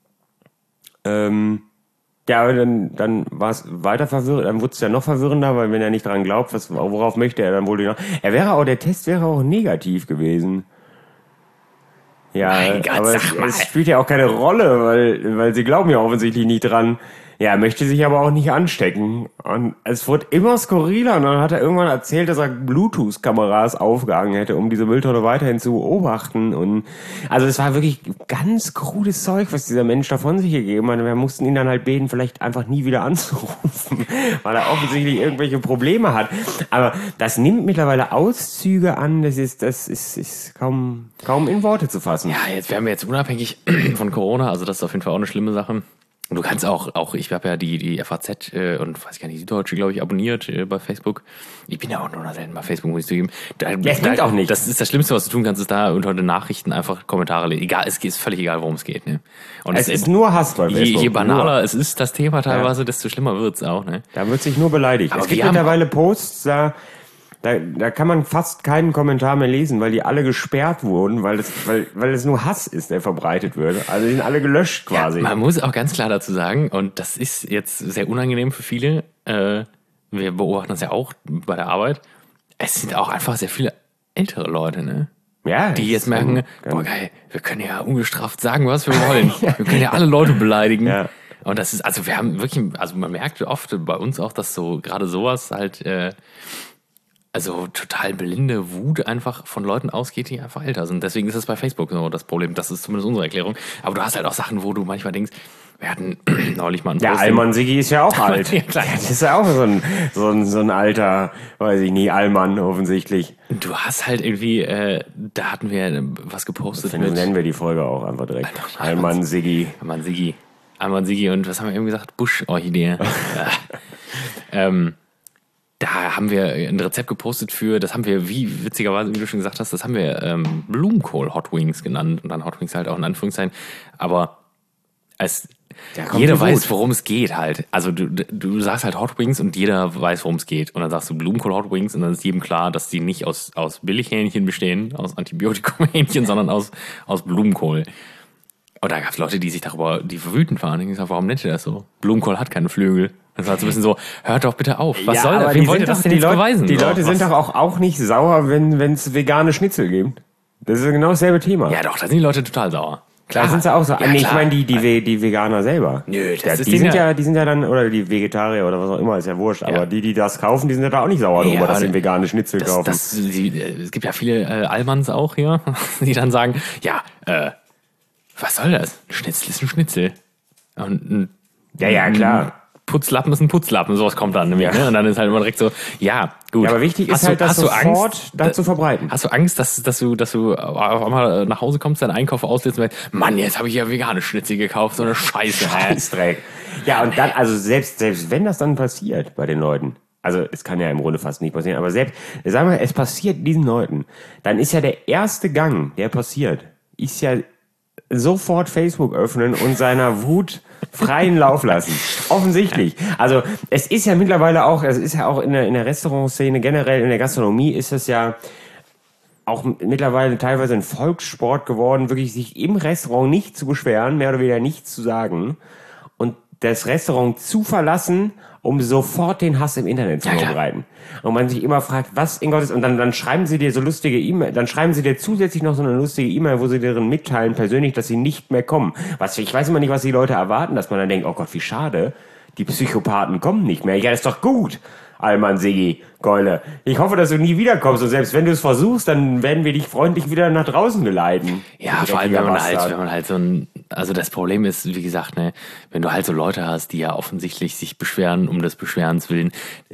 Ähm... Ja, aber dann, dann war es weiter verwirrend, dann wurde es ja noch verwirrender, weil wenn er nicht dran glaubt, was, worauf möchte er dann wohl noch? Er wäre auch, der Test wäre auch negativ gewesen. Ja, mein Gott, aber sag es, mal. es spielt ja auch keine Rolle, weil, weil sie glauben ja offensichtlich nicht dran. Ja, er möchte sich aber auch nicht anstecken. Und es wurde immer skurriler. Und dann hat er irgendwann erzählt, dass er Bluetooth-Kameras aufgehangen hätte, um diese Mülltonne weiterhin zu beobachten. Und also es war wirklich ganz krudes Zeug, was dieser Mensch da von sich gegeben hat. Wir mussten ihn dann halt beten, vielleicht einfach nie wieder anzurufen, weil er offensichtlich irgendwelche Probleme hat. Aber das nimmt mittlerweile Auszüge an, das ist, das ist, ist kaum, kaum in Worte zu fassen. Ja, jetzt wären wir jetzt unabhängig von Corona, also das ist auf jeden Fall auch eine schlimme Sache. Und du kannst auch, auch ich habe ja die, die F A Z äh, und weiß gar nicht, die Deutsche, glaube ich, abonniert äh, bei Facebook. Ich bin ja auch nur noch selten bei Facebook, muss ich zugeben. Da, ja, es da, auch nicht. Das ist das Schlimmste, was du tun kannst, ist da unter den Nachrichten einfach Kommentare lesen. Egal, es ist völlig egal, worum es geht. Ne? Und es, es ist nur Hass bei Facebook. Je, je banaler nur. es ist, das Thema teilweise, ja. desto schlimmer wird's auch. Ne? Da wird sich nur beleidigt. Aber es gibt mittlerweile Posts, da... Da, da kann man fast keinen Kommentar mehr lesen, weil die alle gesperrt wurden, weil es, weil, weil es nur Hass ist, der verbreitet wird. Also die sind alle gelöscht quasi. Ja, man muss auch ganz klar dazu sagen, und das ist jetzt sehr unangenehm für viele, äh, wir beobachten das ja auch bei der Arbeit, es sind auch einfach sehr viele ältere Leute, ne? Ja, die jetzt merken, boah geil, wir können ja ungestraft sagen, was wir wollen. ja. Wir können ja alle Leute beleidigen. Ja. Und das ist, also wir haben wirklich, also man merkt oft bei uns auch, dass so gerade sowas halt... Äh, also total blinde Wut einfach von Leuten ausgeht, die einfach älter sind. Deswegen ist das bei Facebook so das Problem. Das ist zumindest unsere Erklärung. Aber du hast halt auch Sachen, wo du manchmal denkst, wir hatten neulich mal einen Ja, Allmann-Siggi ist ja auch alt. ja, klar. Das ist ja auch so ein, so ein, so ein alter, weiß ich nie, Allmann offensichtlich. Du hast halt irgendwie, äh, da hatten wir was gepostet. Dann mit, nennen wir die Folge auch einfach direkt. Allmann-Siggi. Allmann-Siggi. Allmann-Siggi und was haben wir eben gesagt? Busch-Orchidee. ähm, Da haben wir ein Rezept gepostet für, das haben wir, wie witzigerweise, wie du schon gesagt hast, das haben wir ähm, Blumenkohl-Hot Wings genannt und dann Hot Wings halt auch in Anführungszeichen. Aber es, jeder weiß, worum es geht halt. Also du, du sagst halt Hot Wings und jeder weiß, worum es geht. Und dann sagst du Blumenkohl-Hot Wings und dann ist jedem klar, dass die nicht aus, aus Billighähnchen bestehen, aus Antibiotikum-Hähnchen, sondern aus, aus Blumenkohl. Und da gab es Leute, die sich darüber, die wütend waren. Ich gesagt, warum nennt ihr das so? Blumenkohl hat keine Flügel. Das war so ein bisschen so, hört doch bitte auf. Was Ja, soll aber das? die Wem wollt ihr sind das doch- denn die jetzt Leute, beweisen? Die So, Leute sind was- doch auch, auch nicht sauer, wenn es vegane Schnitzel gibt. Das ist genau dasselbe Thema. Ja doch, da sind die Leute total sauer. Da sind sie auch so. Ja, nee, ich klar. meine die, die, We- die Veganer selber. Nö, das ja, ist die denen sind ja- ja, die sind ja dann, oder die Vegetarier oder was auch immer, ist ja wurscht. Aber Ja. die, die das kaufen, die sind ja da auch nicht sauer drüber, Ja, dass sie aber vegane Schnitzel Das, kaufen. das, die, äh, es gibt ja viele äh, Allmanns auch hier, die dann sagen, ja, äh, was soll das? Ein Schnitzel ist ein Schnitzel. Und ein ja, ja, klar. Putzlappen ist ein Putzlappen, sowas kommt dann nämlich. Ja. Ne? Und dann ist halt immer direkt so, ja, gut. Ja, aber wichtig ist Hast halt, du, das hast du sofort Angst, dann zu verbreiten. Hast du Angst, dass, dass, du, dass du auf einmal nach Hause kommst, deinen Einkauf auslässt und sagst, Mann, jetzt habe ich ja vegane Schnitzel gekauft, so eine Scheiße. hä? Scheißdreck. Ja, und dann, also selbst, selbst wenn das dann passiert bei den Leuten, also es kann ja im Grunde fast nicht passieren, aber selbst, sagen wir, es passiert diesen Leuten, dann ist ja der erste Gang, der passiert, ist ja sofort Facebook öffnen und seiner Wut freien Lauf lassen. Offensichtlich. Also es ist ja mittlerweile auch, es ist ja auch in der, in der Restaurantszene, generell in der Gastronomie ist es ja auch mittlerweile teilweise ein Volkssport geworden, wirklich sich im Restaurant nicht zu beschweren, mehr oder weniger nichts zu sagen und das Restaurant zu verlassen, um sofort den Hass im Internet zu Ja, klar. verbreiten. Und man sich immer fragt, was in Gottes, und dann, dann schreiben sie dir so lustige E-Mail, dann schreiben sie dir zusätzlich noch so eine lustige E-Mail, wo sie dir drin mitteilen persönlich, dass sie nicht mehr kommen. Was, ich weiß immer nicht, was die Leute erwarten, dass man dann denkt, oh Gott, wie schade, die Psychopathen kommen nicht mehr. Ja, das ist doch gut. Alman Sigi, Keule. Ich hoffe, dass du nie wiederkommst und selbst wenn du es versuchst, dann werden wir dich freundlich wieder nach draußen geleiten. Ja, Du vor allem, wenn dreckiger man halt, Bastard. wenn man halt so ein, also das Problem ist, wie gesagt, ne, wenn du halt so Leute hast, die ja offensichtlich sich beschweren um des Beschwerens willen,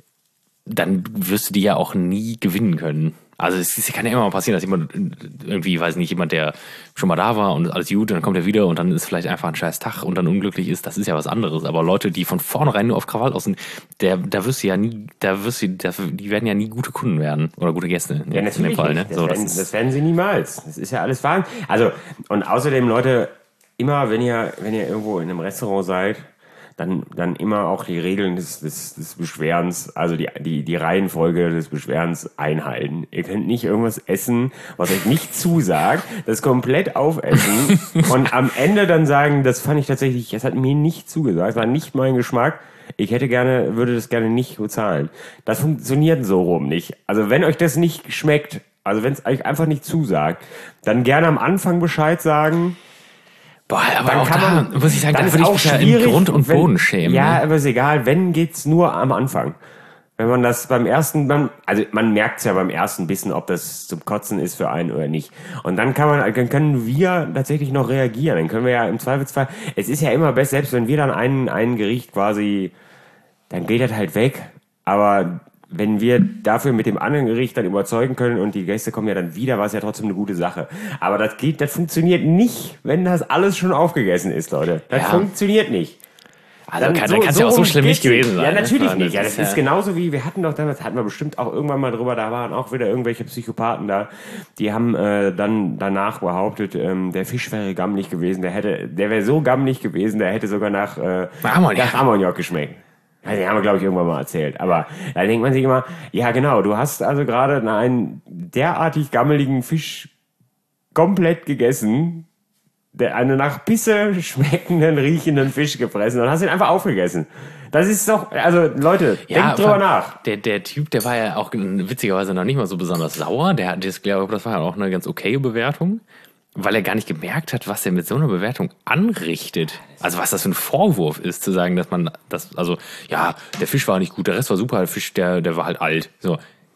dann wirst du die ja auch nie gewinnen können. Also es es kann ja immer mal passieren, dass jemand irgendwie, weiß nicht, jemand, der schon mal da war und alles gut, und dann kommt er wieder und dann ist vielleicht einfach ein scheiß Tag und dann unglücklich ist, das ist ja was anderes. Aber Leute, die von vornherein nur auf Krawall aus sind, der, da wirst du ja nie, da wirst du, da, die werden ja nie gute Kunden werden oder gute Gäste. Ja, in dem natürlich Fall, ne? nicht. Das, So, das werden, ist- das werden sie niemals. Das ist ja alles wahr. Also, und außerdem, Leute, immer, wenn ihr, wenn ihr irgendwo in einem Restaurant seid, dann, dann immer auch die Regeln des, des, des Beschwerens, also die, die, die Reihenfolge des Beschwerens einhalten. Ihr könnt nicht irgendwas essen, was euch nicht zusagt, das komplett aufessen und am Ende dann sagen, das fand ich tatsächlich, das hat mir nicht zugesagt, war nicht mein Geschmack. Ich hätte gerne, würde das gerne nicht bezahlen. Das funktioniert so rum nicht. Also wenn euch das nicht schmeckt, also wenn es euch einfach nicht zusagt, dann gerne am Anfang Bescheid sagen. Boah, aber Dann auch kann da, man, muss ich sagen, dann da ist würde ich auch mich ja in schwierig, Grund und wenn- Boden schämen. Ja, ne? aber ist egal, wenn geht's nur am Anfang. Wenn man das beim ersten, beim, also man merkt's ja beim ersten Bissen, ob das zum Kotzen ist für einen oder nicht. Und dann kann man, dann können wir tatsächlich noch reagieren. Dann können wir ja im Zweifelsfall, es ist ja immer besser, selbst wenn wir dann ein, ein Gericht quasi, dann geht das halt weg. Aber wenn wir dafür mit dem anderen Gericht dann überzeugen können und die Gäste kommen ja dann wieder, war es ja trotzdem eine gute Sache. Aber das geht, das funktioniert nicht, wenn das alles schon aufgegessen ist, Leute. Das Ja. funktioniert nicht. Also kann, dann kann es ja auch so rum schlimm nicht geht's gewesen sein. Ja, ne? natürlich Das nicht. Ja, das ist ja- genauso wie, wir hatten doch damals, hatten wir bestimmt auch irgendwann mal drüber, da waren auch wieder irgendwelche Psychopathen da, die haben äh, dann danach behauptet, ähm, der Fisch wäre gammelig gewesen, der hätte, der wäre so gammelig gewesen, der hätte sogar nach, äh, Ammoniak. nach Ammoniak geschmeckt. Ja, den haben wir, glaube ich, irgendwann mal erzählt. Aber da denkt man sich immer, ja genau, du hast also gerade einen derartig gammeligen Fisch komplett gegessen, der einen nach Pisse schmeckenden, riechenden Fisch gefressen und hast ihn einfach aufgegessen. Das ist doch, also Leute, Ja, denkt drüber nach. Der, der Typ, der war ja auch witzigerweise noch nicht mal so besonders sauer. Der hat das, glaube ich, das war ja auch eine ganz okaye Bewertung, weil er gar nicht gemerkt hat, was er mit so einer Bewertung anrichtet. Also was das für ein Vorwurf ist, zu sagen, dass man das, also ja, der Fisch war nicht gut, der Rest war super, der Fisch, der, der war halt alt. So,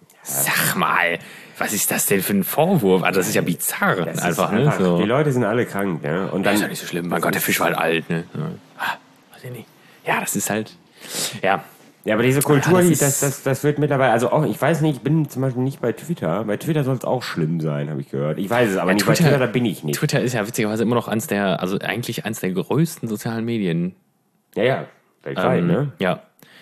sag mal, was ist das denn für ein Vorwurf? Also das ist ja bizarr Das einfach, ist ne? So. Die Leute sind alle krank, ne? Und Das dann, ist ja nicht so schlimm. Mein Gott, der Fisch war halt alt, ne? Ja. Ah, weiß ich nicht. Ja, das ist halt, ja. ja, aber diese Kultur, Ja, das die, ist- das, das, das wird mittlerweile, also auch, ich weiß nicht, ich bin zum Beispiel nicht bei Twitter. Bei Twitter soll es auch schlimm sein, habe ich gehört. Ich weiß es, aber nicht bei Twitter, da bin ich nicht. Twitter ist ja witzigerweise immer noch eins der, also eigentlich eins der größten sozialen Medien. Ja, ja, weltweit, Ähm, ne? Ja.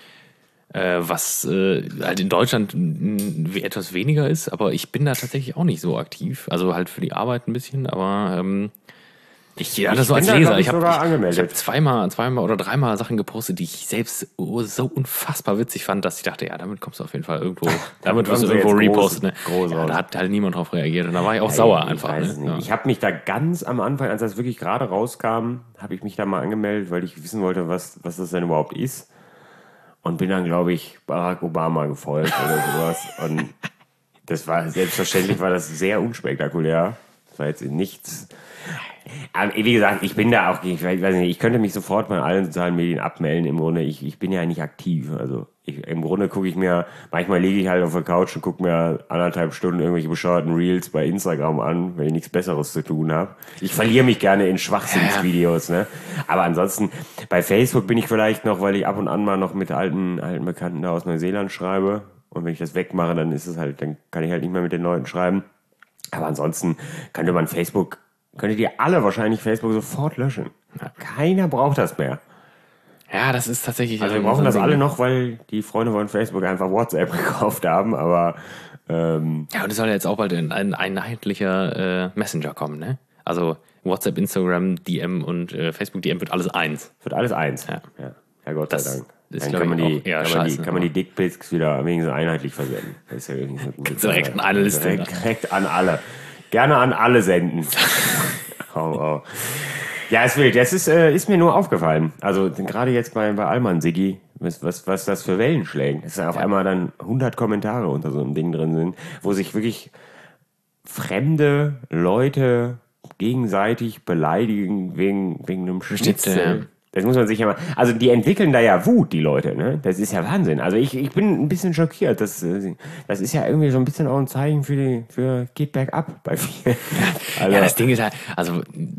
Äh, was äh, halt in Deutschland mh, etwas weniger ist, aber ich bin da tatsächlich auch nicht so aktiv. Also halt für die Arbeit ein bisschen, aber ähm, ich ja, das so bin als da, Leser. glaub ich, Ich habe sogar ich, ich angemeldet. hab zweimal, zweimal oder dreimal Sachen gepostet, die ich selbst oh, so unfassbar witzig fand, dass ich dachte, ja, damit kommst du auf jeden Fall irgendwo, damit wirst du kommen sie irgendwo jetzt groß- repostet. Ne? groß Ja, raus. da hat halt niemand drauf reagiert und da war ich auch sauer ich einfach. Weiß es Ne? nicht. Ja. Ich habe mich da ganz am Anfang, als das wirklich gerade rauskam, habe ich mich da mal angemeldet, weil ich wissen wollte, was, was das denn überhaupt ist. und bin dann, glaube ich, Barack Obama gefolgt oder sowas. Und das war, selbstverständlich war das sehr unspektakulär. Das war jetzt nichts. Aber wie gesagt, ich bin da auch, ich weiß nicht, ich könnte mich sofort bei allen sozialen Medien abmelden im Grunde. Ich, ich bin ja nicht aktiv. Also ich, im Grunde gucke ich mir, manchmal liege ich halt auf der Couch und gucke mir anderthalb Stunden irgendwelche bescheuerten Reels bei Instagram an, wenn ich nichts Besseres zu tun habe. Ich verliere mich gerne in Schwachsinnsvideos, ne? Aber ansonsten, bei Facebook bin ich vielleicht noch, weil ich ab und an mal noch mit alten, alten Bekannten da aus Neuseeland schreibe. Und wenn ich das wegmache, dann ist es halt, dann kann ich halt nicht mehr mit den Leuten schreiben. Aber ansonsten könnte man Facebook, könntet ihr alle wahrscheinlich Facebook sofort löschen. Keiner braucht das mehr. Ja, das ist tatsächlich... Also wir brauchen das alle noch, weil die Freunde von Facebook einfach WhatsApp gekauft haben, aber... Ähm, ja, und es soll ja jetzt auch bald ein, ein einheitlicher äh, Messenger kommen, ne? Also WhatsApp, Instagram, D M und äh, Facebook D M wird alles eins. Wird alles eins. Ja, ja. Ja, Gott sei das Dank. Ist, dann kann man, die, eher kann, man die, scheiße, kann man die Dickpics wieder wenigstens einheitlich versenden. Das ist ja irgendwie so, direkt an eine Liste. Direkt, direkt an alle. Gerne an alle senden. oh, oh. Ja, ist wild. Das ist, äh, ist mir nur aufgefallen. Also gerade jetzt bei, bei Alman Siggi, was, was, was das für Wellen schlägt. Dass da auf einmal dann hundert Kommentare unter so einem Ding drin sind, wo sich wirklich fremde Leute gegenseitig beleidigen wegen, wegen einem Schnitzel. Ja. Das muss man sich ja mal... Also die entwickeln da ja Wut, die Leute, ne? Das ist ja Wahnsinn. Also ich, ich bin ein bisschen schockiert. Das, das ist ja irgendwie so ein bisschen auch ein Zeichen für die... für geht bergab bei vielen. Also, ja, das Ding ist halt... Also,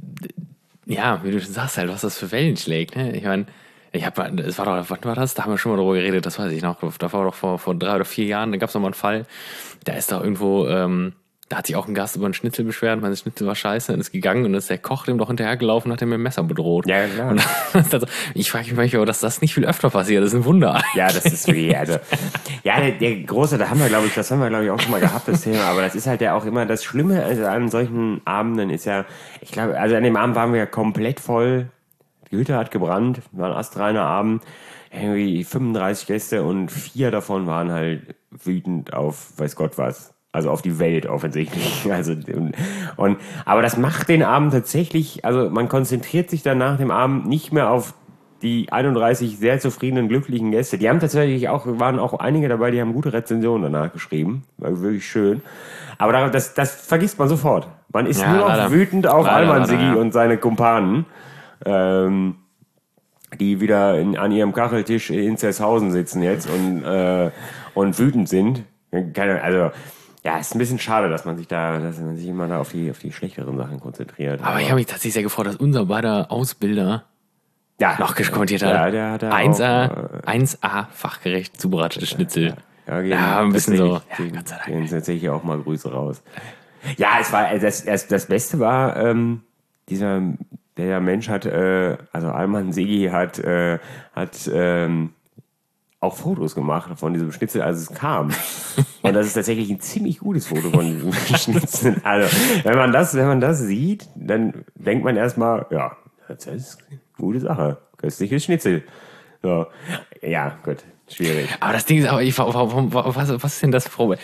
ja, wie du schon sagst halt, was das für Wellen schlägt, ne? Ich meine, ich habe... Es war doch... Wann war das? Da haben wir schon mal drüber geredet, das weiß ich noch. Da war doch vor, vor drei oder vier Jahren, da gab es noch mal einen Fall. Da ist doch irgendwo... Ähm, Da hat sich auch ein Gast über einen Schnitzel beschwert, meine Schnitzel war scheiße und ist gegangen und ist der Koch dem doch hinterhergelaufen und hat ihn mit dem Messer bedroht. Ja, klar. Und also, ich frage mich manchmal, dass das nicht viel öfter passiert, das ist ein Wunder. Ja, das ist wie, also, ja, der, der große, da haben wir, glaube ich, das haben wir, glaube ich, auch schon mal gehabt, das Thema, aber das ist halt ja auch immer das Schlimme, also an solchen Abenden ist ja, ich glaube, also an dem Abend waren wir ja komplett voll, die Hütte hat gebrannt, war ein astreiner Abend, irgendwie fünfunddreißig Gäste und vier davon waren halt wütend auf weiß Gott was. Also auf die Welt offensichtlich. Also, und, und, aber das macht den Abend tatsächlich, also man konzentriert sich dann nach dem Abend nicht mehr auf die einunddreißig sehr zufriedenen, glücklichen Gäste. Die haben tatsächlich auch, waren auch einige dabei, die haben gute Rezensionen danach geschrieben. War wirklich schön. Aber das, das vergisst man sofort. Man ist ja, nur noch leider. wütend auf Alman Siggi ja. und seine Kumpanen, ähm, die wieder in, an ihrem Kacheltisch in Zershausen sitzen jetzt und, äh, und wütend sind. Keine, also, ja, ist ein bisschen schade, dass man sich da, dass man sich immer da auf die, auf die schlechteren Sachen konzentriert. Aber, aber ich habe mich tatsächlich sehr gefreut, dass unser beider Ausbilder ja, noch kommentiert hat. Ja, der hat eins A, auch, äh, eins A fachgerecht zubereitete Schnitzel. Ja, ja, ja ein bisschen so. Ja, Gott sei Dank. Gehen tatsächlich auch mal Grüße raus. Ja, es war, das, das, das Beste war, ähm, dieser, der Mensch hat, äh, also Alman Siggi hat, äh, hat, ähm, auch Fotos gemacht von diesem Schnitzel, als es kam. Und das ist tatsächlich ein ziemlich gutes Foto von diesem Schnitzel. Also, wenn man das, wenn man das sieht, dann denkt man erstmal, ja, das ist eine gute Sache. Köstliches Schnitzel. So. Ja, gut, schwierig. Aber das Ding ist auch, ich, was, was ist denn das Probe?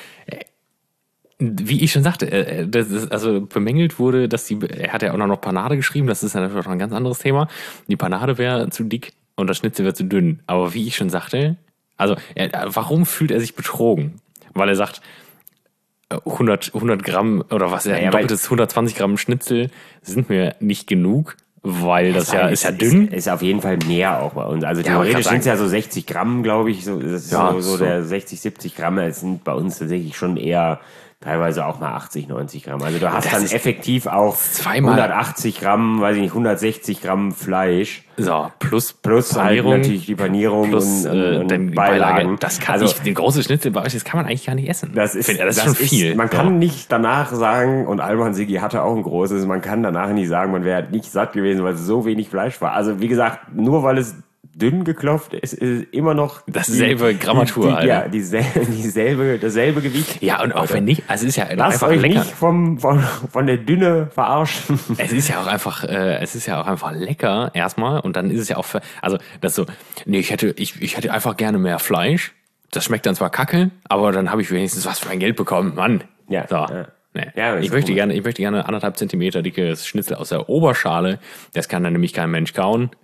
Wie ich schon sagte, das ist, also bemängelt wurde, dass die, er hat ja auch noch Panade geschrieben, das ist ja natürlich noch ein ganz anderes Thema. Die Panade wäre zu dick und das Schnitzel wäre zu dünn. Aber wie ich schon sagte, also, er, warum fühlt er sich betrogen? Weil er sagt, hundert, hundert Gramm oder was, er ja, doppeltes hundertzwanzig Gramm Schnitzel sind mir nicht genug, weil das, das ja ist, ist ja dünn. Ist, ist auf jeden Fall mehr auch bei uns. Also theoretisch ja, sind es ja so sechzig Gramm, glaube ich. So, das ist ja, so, so, so der sechzig, siebzig Gramm. Es sind bei uns tatsächlich schon eher teilweise auch mal achtzig, neunzig Gramm. Also du hast das dann effektiv auch zweimal hundertachtzig Gramm, weiß ich nicht, hundertsechzig Gramm Fleisch. So, plus, plus Panierung, halt natürlich die Panierung plus, und, und, und äh, Beilagen. Beilage. Das kann also, ich, den großen Schnitzel bei euch, das kann man eigentlich gar nicht essen. Das ist, finde, das das ist schon ist, viel. Man ja. kann nicht danach sagen, und Alman Siggi hatte auch ein großes, man kann danach nicht sagen, man wäre nicht satt gewesen, weil es so wenig Fleisch war. Also wie gesagt, nur weil es dünn geklopft ist, ist immer noch dasselbe die, Grammatur, die, die, ja, dieselbe, dieselbe, dasselbe Gewicht. Ja, und auch Alter. wenn nicht, also es ist ja Lasst einfach euch lecker. nicht vom, von, von der Dünne verarschen. Es ist ja auch einfach, äh, es ist ja auch einfach lecker erstmal und dann ist es ja auch für, also das so, nee, ich hätte, ich, ich hätte einfach gerne mehr Fleisch. Das schmeckt dann zwar kacke, aber dann habe ich wenigstens was für mein Geld bekommen, Mann. Ja. So. Ja. Nee. Ja, ich möchte cool. gerne, ich möchte gerne anderthalb Zentimeter dickes Schnitzel aus der Oberschale. Das kann dann nämlich kein Mensch kauen.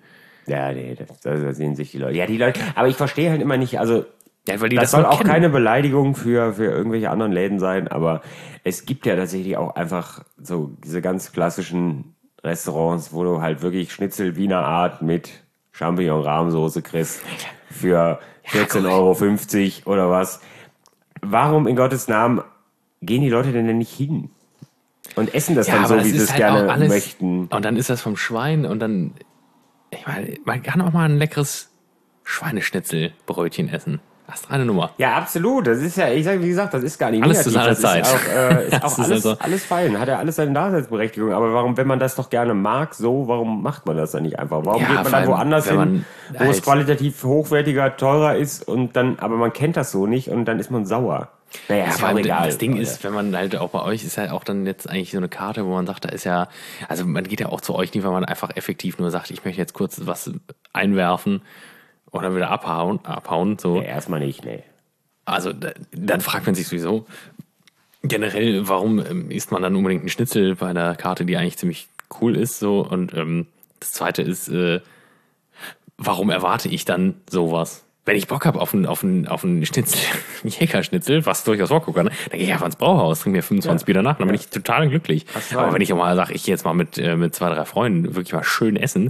Ja, nee, das, da sehen sich die Leute. Ja, die Leute, aber ich verstehe halt immer nicht, also Ja, weil die das das soll nur auch kennen. keine Beleidigung für, für irgendwelche anderen Läden sein, aber es gibt ja tatsächlich auch einfach so diese ganz klassischen Restaurants, wo du halt wirklich Schnitzel Wiener Art mit Champignon-Rahmsoße kriegst für vierzehn Euro fünfzig oder was. Warum in Gottes Namen gehen die Leute denn nicht hin? Und essen das Ja, dann aber so, das wie sie ist es halt gerne auch alles, möchten. Und dann ist das vom Schwein und dann, ich meine, man kann auch mal ein leckeres Schweineschnitzelbrötchen essen. Das ist eine Nummer. Ja, absolut. Das ist ja, ich sage, wie gesagt, das ist gar nicht Alles zu negativ. seiner das Zeit. ist auch, äh, ist Das auch ist alles, also- alles fein. Hat ja alles seine Daseinsberechtigung. Aber warum, wenn man das doch gerne mag, so, warum macht man das dann nicht einfach? Warum Ja, geht man vor dann allem, woanders wenn hin, man wo es halt- qualitativ hochwertiger, teurer ist und dann, aber man kennt das so nicht und dann ist man sauer. Naja, ist Vor auch allem egal. das Ding Leute. ist, wenn man halt auch bei euch ist halt auch dann jetzt eigentlich so eine Karte, wo man sagt, da ist ja, also man geht ja auch zu euch nicht, weil man einfach effektiv nur sagt, ich möchte jetzt kurz was einwerfen oder wieder abhauen, abhauen, so. Ja, erstmal nicht, nee. Also da, dann fragt man sich sowieso generell, warum ähm, isst man dann unbedingt einen Schnitzel bei einer Karte, die eigentlich ziemlich cool ist, so. Und ähm, das Zweite ist, äh, warum erwarte ich dann sowas? Wenn ich Bock habe auf einen auf einen, auf einen Schnitzel, einen Jägerschnitzel, was durchaus vorgucken kann, dann gehe ich einfach ins Brauhaus, trinke mir fünfundzwanzig Ja. Bier danach, dann bin Ja. ich total glücklich. Hast du Aber recht. wenn ich auch mal sage, ich gehe jetzt mal mit, äh, mit zwei, drei Freunden wirklich mal schön essen,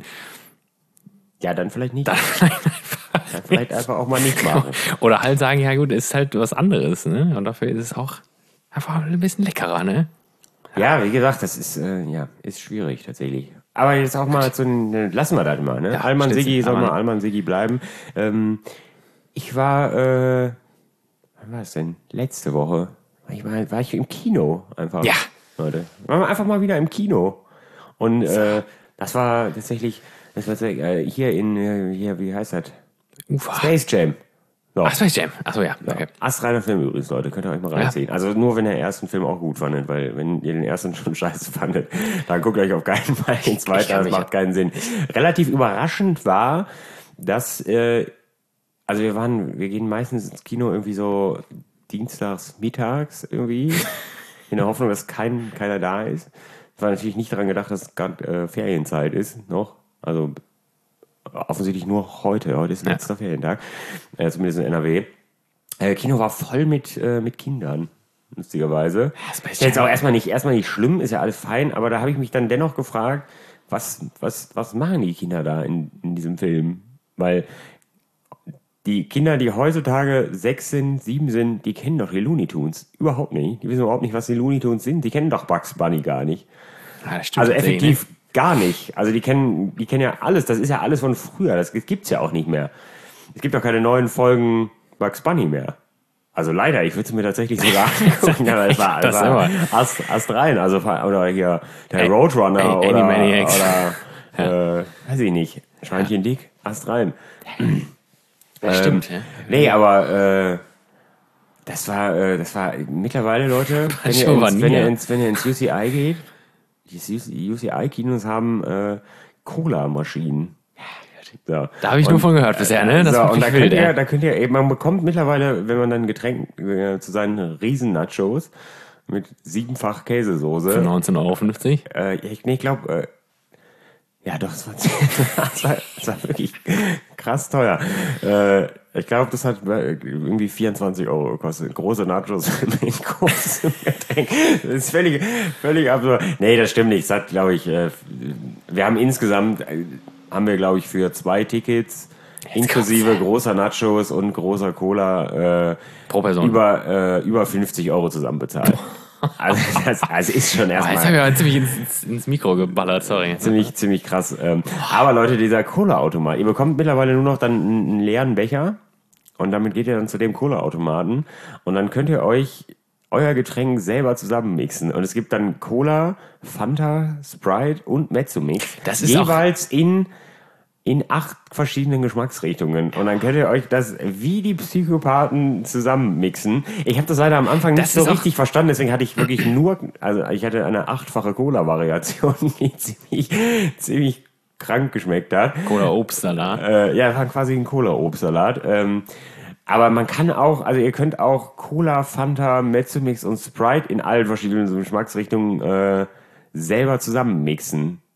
Ja, dann vielleicht nicht. dann Dann vielleicht einfach auch mal nicht machen. oder halt sagen, ja gut, ist halt was anderes, ne? Und dafür ist es auch einfach ein bisschen leckerer, ne? Ja, wie gesagt, das ist, äh, ja, ist schwierig tatsächlich. Aber jetzt auch mal so ein, lassen wir das mal, ne? Ja, Alman Schnitzel, Siggi soll Alman. mal Alman Siggi bleiben. Ähm, ich war, äh, wann war es denn? Letzte Woche. Ich war, war ich im Kino einfach. Ja. Leute. Waren wir einfach mal wieder im Kino. Und äh, das war tatsächlich, das war äh, hier in, äh, hier, wie heißt das? Ufa. Space Jam. So. Ach, Space Jam. Achso, ja. Okay. Astreiner Film übrigens, Leute. Könnt ihr euch mal reinziehen. Also nur, wenn ihr den ersten Film auch gut fandet, weil wenn ihr den ersten schon scheiße fandet, dann guckt euch auf keinen Fall den zweiten kann an, das mich- macht keinen Sinn. Relativ überraschend war, dass, äh, also wir waren, wir gehen meistens ins Kino irgendwie so dienstags, mittags irgendwie, in der Hoffnung, dass kein, keiner da ist. Es war natürlich nicht daran gedacht, dass es gerade äh, Ferienzeit ist, noch. Also offensichtlich nur heute. Heute ist letzter Ferientag, äh, zumindest in N R W. Äh, Kino war voll mit, äh, mit Kindern, lustigerweise. Space Ist jetzt Jam. auch erstmal nicht, erstmal nicht schlimm, ist ja alles fein, aber da habe ich mich dann dennoch gefragt, was, was, was machen die Kinder da in, in diesem Film? Weil die Kinder, die heutzutage sechs sind, sieben sind, die kennen doch die Looney Tunes überhaupt nicht. Die wissen überhaupt nicht, was die Looney Tunes sind. Die kennen doch Bugs Bunny gar nicht. Ja, das stimmt Also tatsächlich, effektiv gar nicht. Also die kennen, die kennen ja alles. Das ist ja alles von früher. Das gibt's ja auch nicht mehr. Es gibt auch keine neuen Folgen Bugs Bunny mehr. Also leider, ich würde es mir tatsächlich sogar angucken. Aber es war, Das es war immer. Ast, Ast rein. Also, oder hier der Ä- Roadrunner Ä- oder, Animaniacs. oder äh, weiß ich nicht. Schweinchen dick, Ast rein. Das stimmt, ja. Nee, aber äh, das war, äh, das war mittlerweile, Leute, wenn ihr, schon ins, wenn, ihr Vanille. ins, wenn ihr ins U C I geht, die U C I-Kinos haben äh, Cola-Maschinen. So. Da habe ich Und, nur von gehört bisher, ne? Das so, war und da wirklich könnt, wild, ihr, ja. da könnt ihr eben, man bekommt mittlerweile, wenn man dann Getränk äh, zu seinen Riesen-Nachos mit siebenfach Käsesoße, Für neunzehn Euro fünfzig. äh, ich, nee, ich glaube, äh, ja doch, das war, das, war, das war wirklich krass teuer. Äh, ich glaube, das hat äh, irgendwie vierundzwanzig Euro gekostet. Große Nachos mit großem Getränk. Das ist völlig, völlig absurd. Nee, das stimmt nicht. Das hat, glaube ich, äh, wir haben insgesamt, äh, haben wir, glaube ich, für zwei Tickets inklusive großer Nachos und großer Cola äh, Pro Person. über, äh, über fünfzig Euro zusammen bezahlt. Also das also ist schon Ah, erstmal jetzt habe ich aber ziemlich ins, ins, ins Mikro geballert, sorry. ziemlich, ziemlich krass. Ähm, aber Leute, dieser Cola-Automat, ihr bekommt mittlerweile nur noch dann einen, einen leeren Becher und damit geht ihr dann zu dem Cola-Automaten und dann könnt ihr euch euer Getränk selber zusammenmixen. Und es gibt dann Cola, Fanta, Sprite und Mezzomix. Das ist jeweils in, in acht verschiedenen Geschmacksrichtungen. Und dann könnt ihr euch das wie die Psychopathen zusammenmixen. Ich habe das leider am Anfang nicht Das so ist auch- richtig verstanden, deswegen hatte ich wirklich nur, also ich hatte eine achtfache Cola-Variation, die ziemlich, ziemlich krank geschmeckt hat. Oder Obstsalat. Äh, ja, war quasi ein Cola-Obstsalat. Ähm, aber man kann auch, also ihr könnt auch Cola, Fanta, Mezzomix und Sprite in allen verschiedenen Geschmacksrichtungen äh, selber zusammenmixen.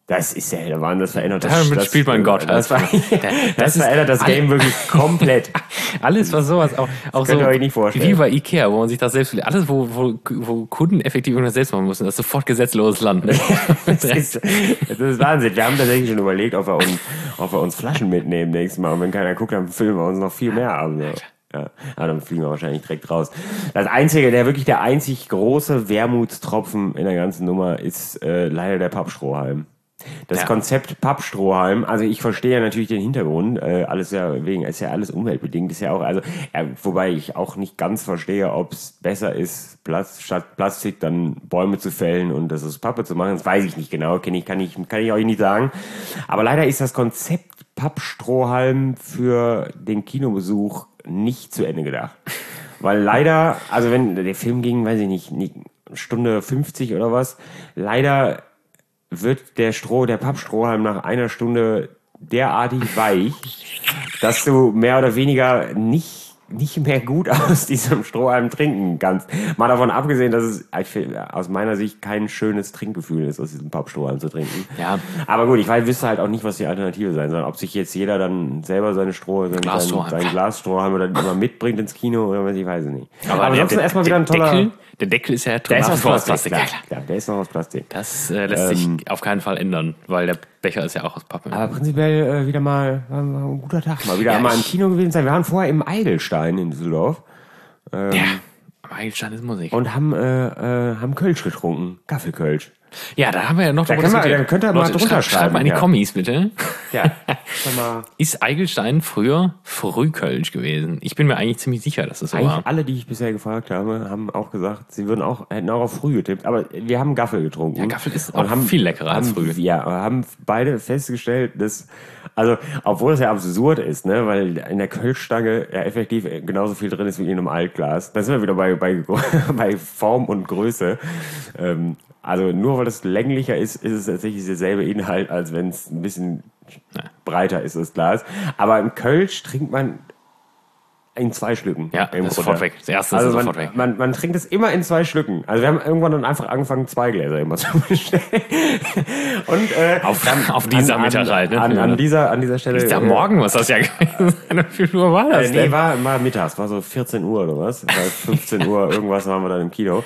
Das ist ja der Wahnsinn, das verändert das. Damit das, spielt man Gott. Das, das, das, das verändert das Game wirklich komplett. Alles, was sowas auch, auch könnt so, ihr euch nicht vorstellen. wie bei Ikea, wo man sich das selbst, alles, wo, wo, wo Kunden effektiv irgendwas selbst machen müssen, das ist sofort gesetzloses Land. Ne? das, ist, das ist Wahnsinn. Wir haben tatsächlich schon überlegt, ob wir uns, ob wir uns Flaschen mitnehmen nächstes Mal. Und wenn keiner guckt, dann filmen wir uns noch viel mehr ab. So. Ja, aber dann fliegen wir wahrscheinlich direkt raus. Das einzige, der wirklich der einzig große Wermutstropfen in der ganzen Nummer ist äh, leider der Pappstrohhalm. Das ja. Konzept Pappstrohhalm, also ich verstehe ja natürlich den Hintergrund, äh, alles ja wegen, ist ja alles umweltbedingt, ist ja auch, also, ja, wobei ich auch nicht ganz verstehe, ob es besser ist, Plast, statt Plastik dann Bäume zu fällen und das aus Pappe zu machen, das weiß ich nicht genau, kann ich, kann ich, kann ich euch nicht sagen. Aber leider ist das Konzept Pappstrohhalm für den Kinobesuch nicht zu Ende gedacht. Weil leider, also wenn der Film ging, weiß ich nicht, nicht Stunde fünfzig oder was, leider wird der Stroh, der Pappstrohhalm nach einer Stunde derartig weich, dass du mehr oder weniger nicht, nicht mehr gut aus diesem Strohhalm trinken kannst. Mal davon abgesehen, dass es aus meiner Sicht kein schönes Trinkgefühl ist, aus diesem Pappstrohhalm zu trinken. Ja. Aber gut, ich weiß, wüsste halt auch nicht, was die Alternative sein soll. Ob sich jetzt jeder dann selber seine Stroh, sein, Glasstrohhalm. sein, sein Glasstrohhalm oder immer mitbringt ins Kino oder was, ich weiß es nicht. Aber, Aber der, ansonsten der, erstmal der wieder ein toller... Deckel, der Deckel ist ja Der ist nach wie aus vor aus Plastik. Plastik. Ja, klar, der ist noch aus Plastik. Das äh, lässt Ähm, sich auf keinen Fall ändern, weil der Becher ist ja auch aus Pappe. Aber prinzipiell äh, wieder mal war, war ein guter Tag. Mal wieder Ja, mal im ich- Kino gewesen sein. Wir waren vorher im Eigelstein in Düsseldorf ja, am Eigelstein ist Musik. und haben, äh, äh, haben Kölsch getrunken. Kaffeekölsch. Ja, da haben wir ja noch Da drüber können wir- diskutiert. da könnt ihr mal Leute, drunter schreibt, schreibt mal in die schreiben, ja. Kommis, bitte. Ja. Sag mal, Ist Eigelstein früher Frühkölsch gewesen? Ich bin mir eigentlich ziemlich sicher, dass das so eigentlich war. alle, die ich bisher gefragt habe, haben auch gesagt, sie würden auch, hätten auch auf früh getippt. Aber wir haben Gaffel getrunken. Ja, Gaffel ist Und auch viel leckerer als haben, früh. Ja, aber haben beide festgestellt, dass, also, obwohl es ja absurd ist, ne, weil in der Kölschstange ja effektiv genauso viel drin ist wie in einem Altglas. Da sind wir wieder bei, bei, bei Form und Größe. Ähm, also nur weil es länglicher ist, ist es tatsächlich derselbe Inhalt, als wenn es ein bisschen breiter ist, das Glas. Aber im Kölsch trinkt man in zwei Schlücken. Ja, im das ist Grunde. sofort weg. Das erste Also ist man, sofort weg. Man, man trinkt es immer in zwei Schlücken. Also wir haben irgendwann dann einfach angefangen, zwei Gläser immer zu bestellen. Und äh, Auf, dann auf dieser an, Mittag halt. Ne? An, an, dieser, an dieser Stelle... Ist ja äh, morgen muss das ja gewesen sein. Wie viel Uhr war das äh, denn? nee, war mal mittags, war so vierzehn Uhr oder was. Bei fünfzehn Uhr irgendwas waren wir dann im Kino.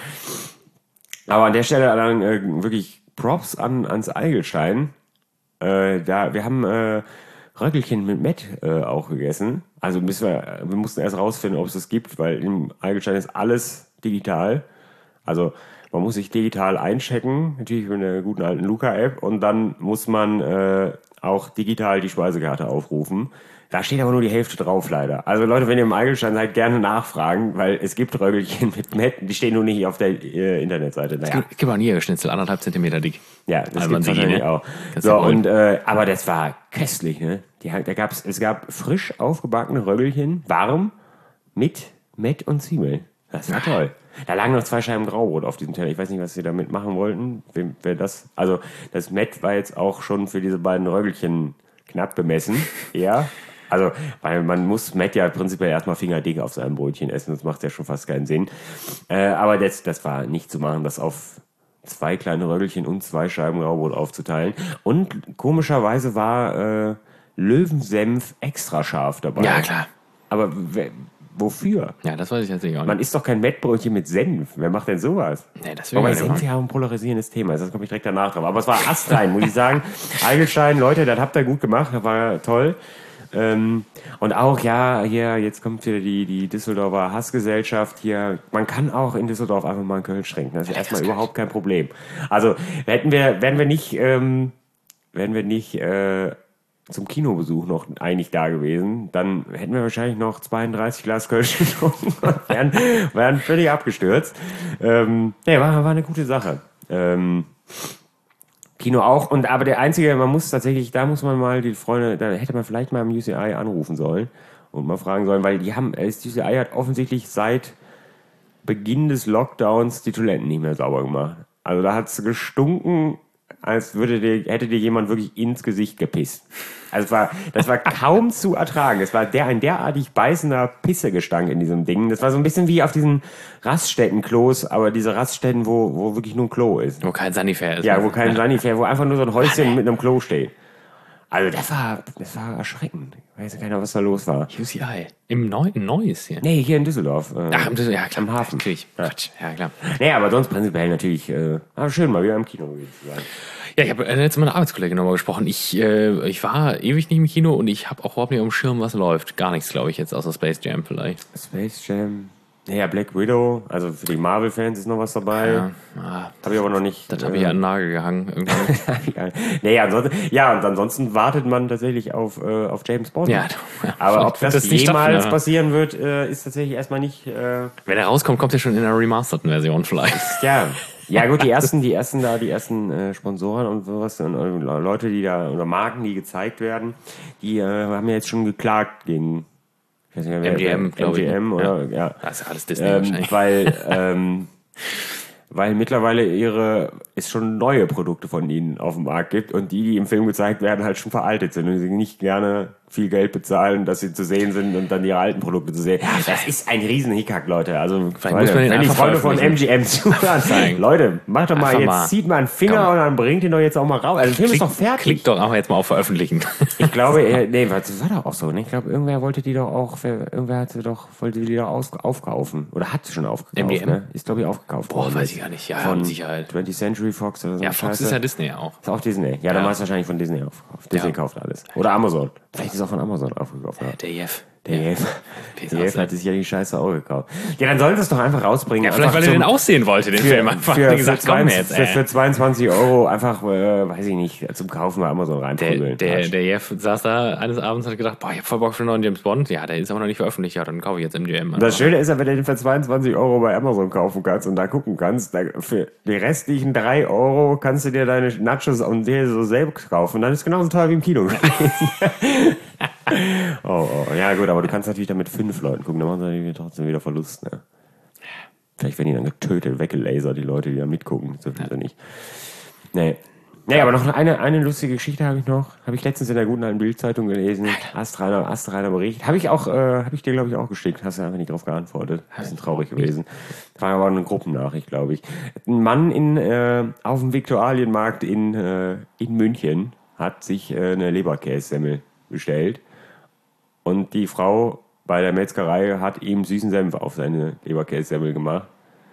Aber an der Stelle dann äh, wirklich Props an, ans Eigelstein. Äh, da, wir haben äh, Röckelchen mit Mett äh, auch gegessen. Also müssen wir, wir mussten erst rausfinden, ob es das gibt, weil im Eigelstein ist alles digital. Also man muss sich digital einchecken, natürlich mit einer guten alten Luca-App, und dann muss man äh, auch digital die Speisekarte aufrufen. Da steht aber nur die Hälfte drauf, leider. Also Leute, wenn ihr im Eigelstein seid, gerne nachfragen, weil es gibt Röckelchen mit Mett, die stehen nur nicht auf der äh, Internetseite. Naja. Gib mal einen Jägerschnitzel, anderthalb Zentimeter dick. Ja, das Also gibt's man sieht, wahrscheinlich ne? auch. Kannst So, du wollen. und, äh, aber das war köstlich, ne? Die, da gab's, es gab frisch aufgebackene Röggelchen, warm, mit Mett und Zwiebeln. Das war toll. Da lagen noch zwei Scheiben Graubrot auf diesem Teller. Ich weiß nicht, was sie damit machen wollten. Wem, wer das, also das Mett war jetzt auch schon für diese beiden Röggelchen knapp bemessen. Ja. Also, weil man muss Mett ja prinzipiell erstmal fingerdick auf seinem Brötchen essen. Das macht ja schon fast keinen Sinn. Äh, aber das, das war nicht zu machen, das auf zwei kleine Röggelchen und zwei Scheiben Graubrot aufzuteilen. Und komischerweise war äh, Löwensenf extra scharf dabei. Ja, klar. Aber w- wofür? Ja, das weiß ich jetzt nicht. Man isst doch kein Mettbrötchen mit Senf. Wer macht denn sowas? Nee, das will Wobei ich nicht Senf machen. ja auch ein polarisierendes Thema ist. Das komme ich direkt danach drauf. Aber es war astrein, muss ich sagen. Eigelstein, Leute, das habt ihr gut gemacht. Das war toll. Ähm, und auch, ja, hier, jetzt kommt wieder die, die Düsseldorfer Hassgesellschaft hier. Man kann auch in Düsseldorf einfach mal einen Kölsch trinken. Das ist erstmal überhaupt kein Problem. Also, hätten wir, wären wir nicht, ähm, wären wir nicht, äh, zum Kinobesuch noch eigentlich da gewesen, dann hätten wir wahrscheinlich noch zweiunddreißig Glas Kölsch getrunken und wären, wären völlig abgestürzt. Ähm, nee, war, war eine gute Sache. Ähm, Kino auch, und aber der einzige, man muss tatsächlich, da muss man mal die Freunde, da hätte man vielleicht mal im U C I anrufen sollen und mal fragen sollen, weil die haben, das U C I hat offensichtlich seit Beginn des Lockdowns die Toiletten nicht mehr sauber gemacht. Also da hat es gestunken als würde dir, hätte dir jemand wirklich ins Gesicht gepisst. Also es war, das war kaum zu ertragen. Es war der, ein derartig beißender Pissegestank in diesem Ding. Das war so ein bisschen wie auf diesen Raststätten-Klos, aber diese Raststätten, wo, wo wirklich nur ein Klo ist. Wo kein Sanifair ist. Ja, wo kein Sanifair, wo einfach nur so ein Häuschen mit einem Klo steht. Also das war, das war erschreckend. Ich weiß keiner, was da los war. U C I. Im Neu Neues hier. Nee, hier in Düsseldorf. Äh, Ach, im Düsseldorf, ja klar. Am Hafen. Natürlich. Ja. Quatsch. Ja, klar. Nee, aber sonst prinzipiell natürlich, äh, war schön, mal wieder im Kino gewesen zu sein. Ja, ich habe äh, jetzt mit meiner Arbeitskollegin nochmal gesprochen. Ich, äh, ich war ewig nicht im Kino und ich habe auch überhaupt nicht auf dem Schirm, was läuft. Gar nichts, glaube ich, jetzt außer Space Jam vielleicht. Space Jam. Ja, Black Widow, also für die Marvel-Fans ist noch was dabei. Ja, ah, Habe ich aber noch nicht. das habe ich ja an den Nagel gehangen. Irgendwann. nee, ansonsten, ja, und ansonsten wartet man tatsächlich auf, äh, auf James Bond. Ja, ja, aber ob das, das nicht jemals stattfinden, passieren wird, äh, ist tatsächlich erstmal nicht. Äh, Wenn er rauskommt, kommt er schon in einer remasterten Version vielleicht. ja. Ja gut, die ersten, die ersten da, die ersten äh, Sponsoren und sowas und äh, Leute, die da oder Marken, die gezeigt werden, die äh, haben ja jetzt schon geklagt gegen ich weiß nicht, wer, M G M, glaube ich. M G M oder ja. ja. Das ist alles Disney Ähm, wahrscheinlich. weil, ähm, weil mittlerweile ihre es schon neue Produkte von ihnen auf dem Markt gibt und die, die im Film gezeigt werden, halt schon veraltet sind und sie nicht gerne viel Geld bezahlen, dass sie zu sehen sind und dann ihre alten Produkte zu sehen. Das ist ein riesen Hickhack, Leute. Also Vielleicht muss man den wenn die einfach Freunde von M G M zuhören, Zeigen. Leute, macht doch mal Einfach jetzt, mal. zieht mal einen Finger Komm. und dann bringt ihn doch jetzt auch mal raus. Also der Film ist doch fertig. Klick doch einfach jetzt mal auf Veröffentlichen. Ich glaube, er, nee, das war doch auch so. Ne? Ich glaube, irgendwer wollte die doch auch, wer- irgendwer hatte doch, wollte die doch aus, aufkaufen. Oder hat sie schon aufgekauft. M G M? Ne? Ist, glaube ich, aufgekauft Boah, worden. weiß ich gar nicht. Ja, Von mit Sicherheit. twentieth Century Fox oder so. Ja, eine Fox Scheiße. ist ja Disney auch. Ist auch Disney. Ja, dann Ja. war es wahrscheinlich von Disney aufgekauft. Disney Ja. kauft alles. Oder Amazon. Vielleicht ist es auch von Amazon aufgekauft. Ja. Der Jeff. Der Jeff. Peace Der out, Jeff ey. hat sich ja die Scheiße auch gekauft. Ja, dann sollen sie es doch einfach rausbringen. Ja, vielleicht, einfach weil er zum- den aussehen wollte, den für, Film. Einfach für, hat gesagt, für, komm zweiundzwanzig, jetzt, für, ey. für zweiundzwanzig Euro einfach, äh, weiß ich nicht, zum Kaufen bei Amazon Der, reinprügeln. der, Quatsch. der Jeff saß da eines Abends und hat gedacht, boah, ich hab voll Bock auf einen neuen James Bond. Ja, der ist aber noch nicht veröffentlicht. Ja, dann kaufe ich jetzt M G M. Das Schöne ist ja, wenn du den für zweiundzwanzig Euro bei Amazon kaufen kannst und da gucken kannst, da für die restlichen drei Euro kannst du dir deine Nachos und dir so selbst kaufen. Und dann ist es genauso teuer wie im Kino. oh, oh, ja gut, aber du kannst natürlich dann mit fünf Leuten gucken, dann machen sie natürlich trotzdem wieder Verlust. Ne? Vielleicht werden die dann getötet, weggelasert, die Leute, die da mitgucken. So ja. nicht. Nee. Nee, aber noch eine, eine lustige Geschichte habe ich noch. Habe ich letztens in der guten alten Bildzeitung gelesen. Astreiner, Astreiner Bericht. Habe ich auch, äh, habe ich dir, glaube ich, auch geschickt. Hast du einfach nicht drauf geantwortet. Das ist traurig gewesen. War aber eine Gruppennachricht, glaube ich. Ein Mann in, äh, auf dem Viktualienmarkt in, äh, in München hat sich äh, eine Leberkässemmel bestellt. Und die Frau bei der Metzgerei hat ihm süßen Senf auf seine Leberkässemmel gemacht.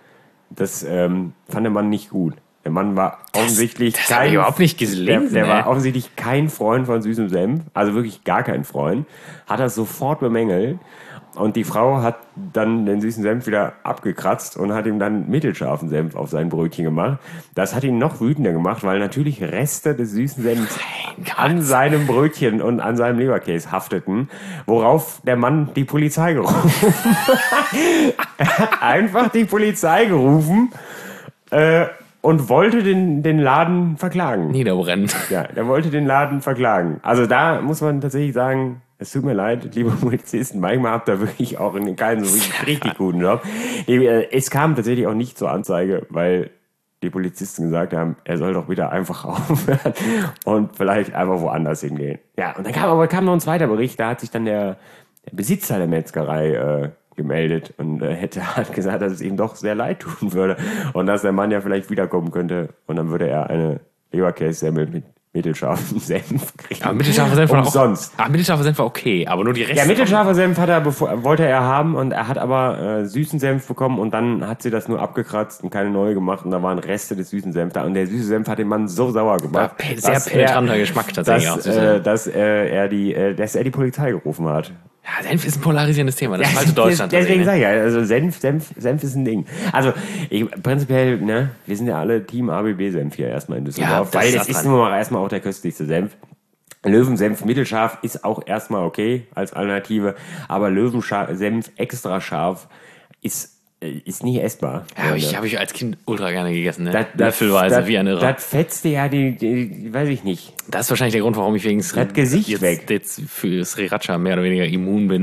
Das ähm, fand der Mann nicht gut. Der Mann war offensichtlich das kein, hab ich überhaupt nicht gelesen, Der, der ey. war offensichtlich kein Freund von süßem Senf, also wirklich gar kein Freund. Hat das sofort bemängelt. Und die Frau hat dann den süßen Senf wieder abgekratzt und hat ihm dann mittelscharfen Senf auf sein Brötchen gemacht. Das hat ihn noch wütender gemacht, weil natürlich Reste des süßen Senfs an seinem Brötchen und an seinem Leberkäse hafteten, worauf der Mann die Polizei gerufen hat. Er hat einfach die Polizei gerufen äh, und wollte den, den Laden verklagen. Niederbrennen. Ja, er wollte den Laden verklagen. Also da muss man tatsächlich sagen, es tut mir leid, liebe Polizisten, manchmal habt ihr wirklich auch in keinen so richtig, richtig guten Job. Es kam tatsächlich auch nicht zur Anzeige, weil die Polizisten gesagt haben, er soll doch wieder einfach aufhören und vielleicht einfach woanders hingehen. Ja, und dann kam aber kam noch ein zweiter Bericht, da hat sich dann der, der Besitzer der Metzgerei äh, gemeldet und äh, hätte hat gesagt, dass es ihm doch sehr leid tun würde und dass der Mann ja vielleicht wiederkommen könnte und dann würde er eine Leberkässemmel mit mittelscharfen Senf kriegen. Aber mittelscharfer Senf war auch, umsonst. ah, mittelscharfer Senf war okay, aber nur die Reste. Ja, mittelscharfer Senf hat er, bevor, wollte er haben und er hat aber äh, süßen Senf bekommen und dann hat sie das nur abgekratzt und keine neue gemacht und da waren Reste des süßen Senf da und der süße Senf hat den Mann so sauer gemacht. War sehr penetranter Geschmack tatsächlich dass, auch. äh, dass, äh, er die, äh, dass er die Polizei gerufen hat. Ja, Senf ist ein polarisierendes Thema. Das ist halt Deutschland. Deswegen tatsächlich. sage ich ja, also Senf, Senf, Senf ist ein Ding. Also ich, prinzipiell, ne, wir sind ja alle Team A B B-Senf hier erstmal in Düsseldorf, Ja, das weil ist das ist dran. nun mal erstmal auch der köstlichste Senf. Löwensenf mittelscharf ist auch erstmal okay als Alternative, aber Löwensenf extra scharf ist ist nicht essbar. Ja, hab ich habe ich als Kind ultra gerne gegessen, ne? Das- das- Löffelweise, das- wie ein Irrer. Das fetzte ja die, die, weiß ich nicht. Das ist wahrscheinlich der Grund, warum ich wegen Das Gesicht jetzt, weg. jetzt für Sriracha mehr oder weniger immun bin.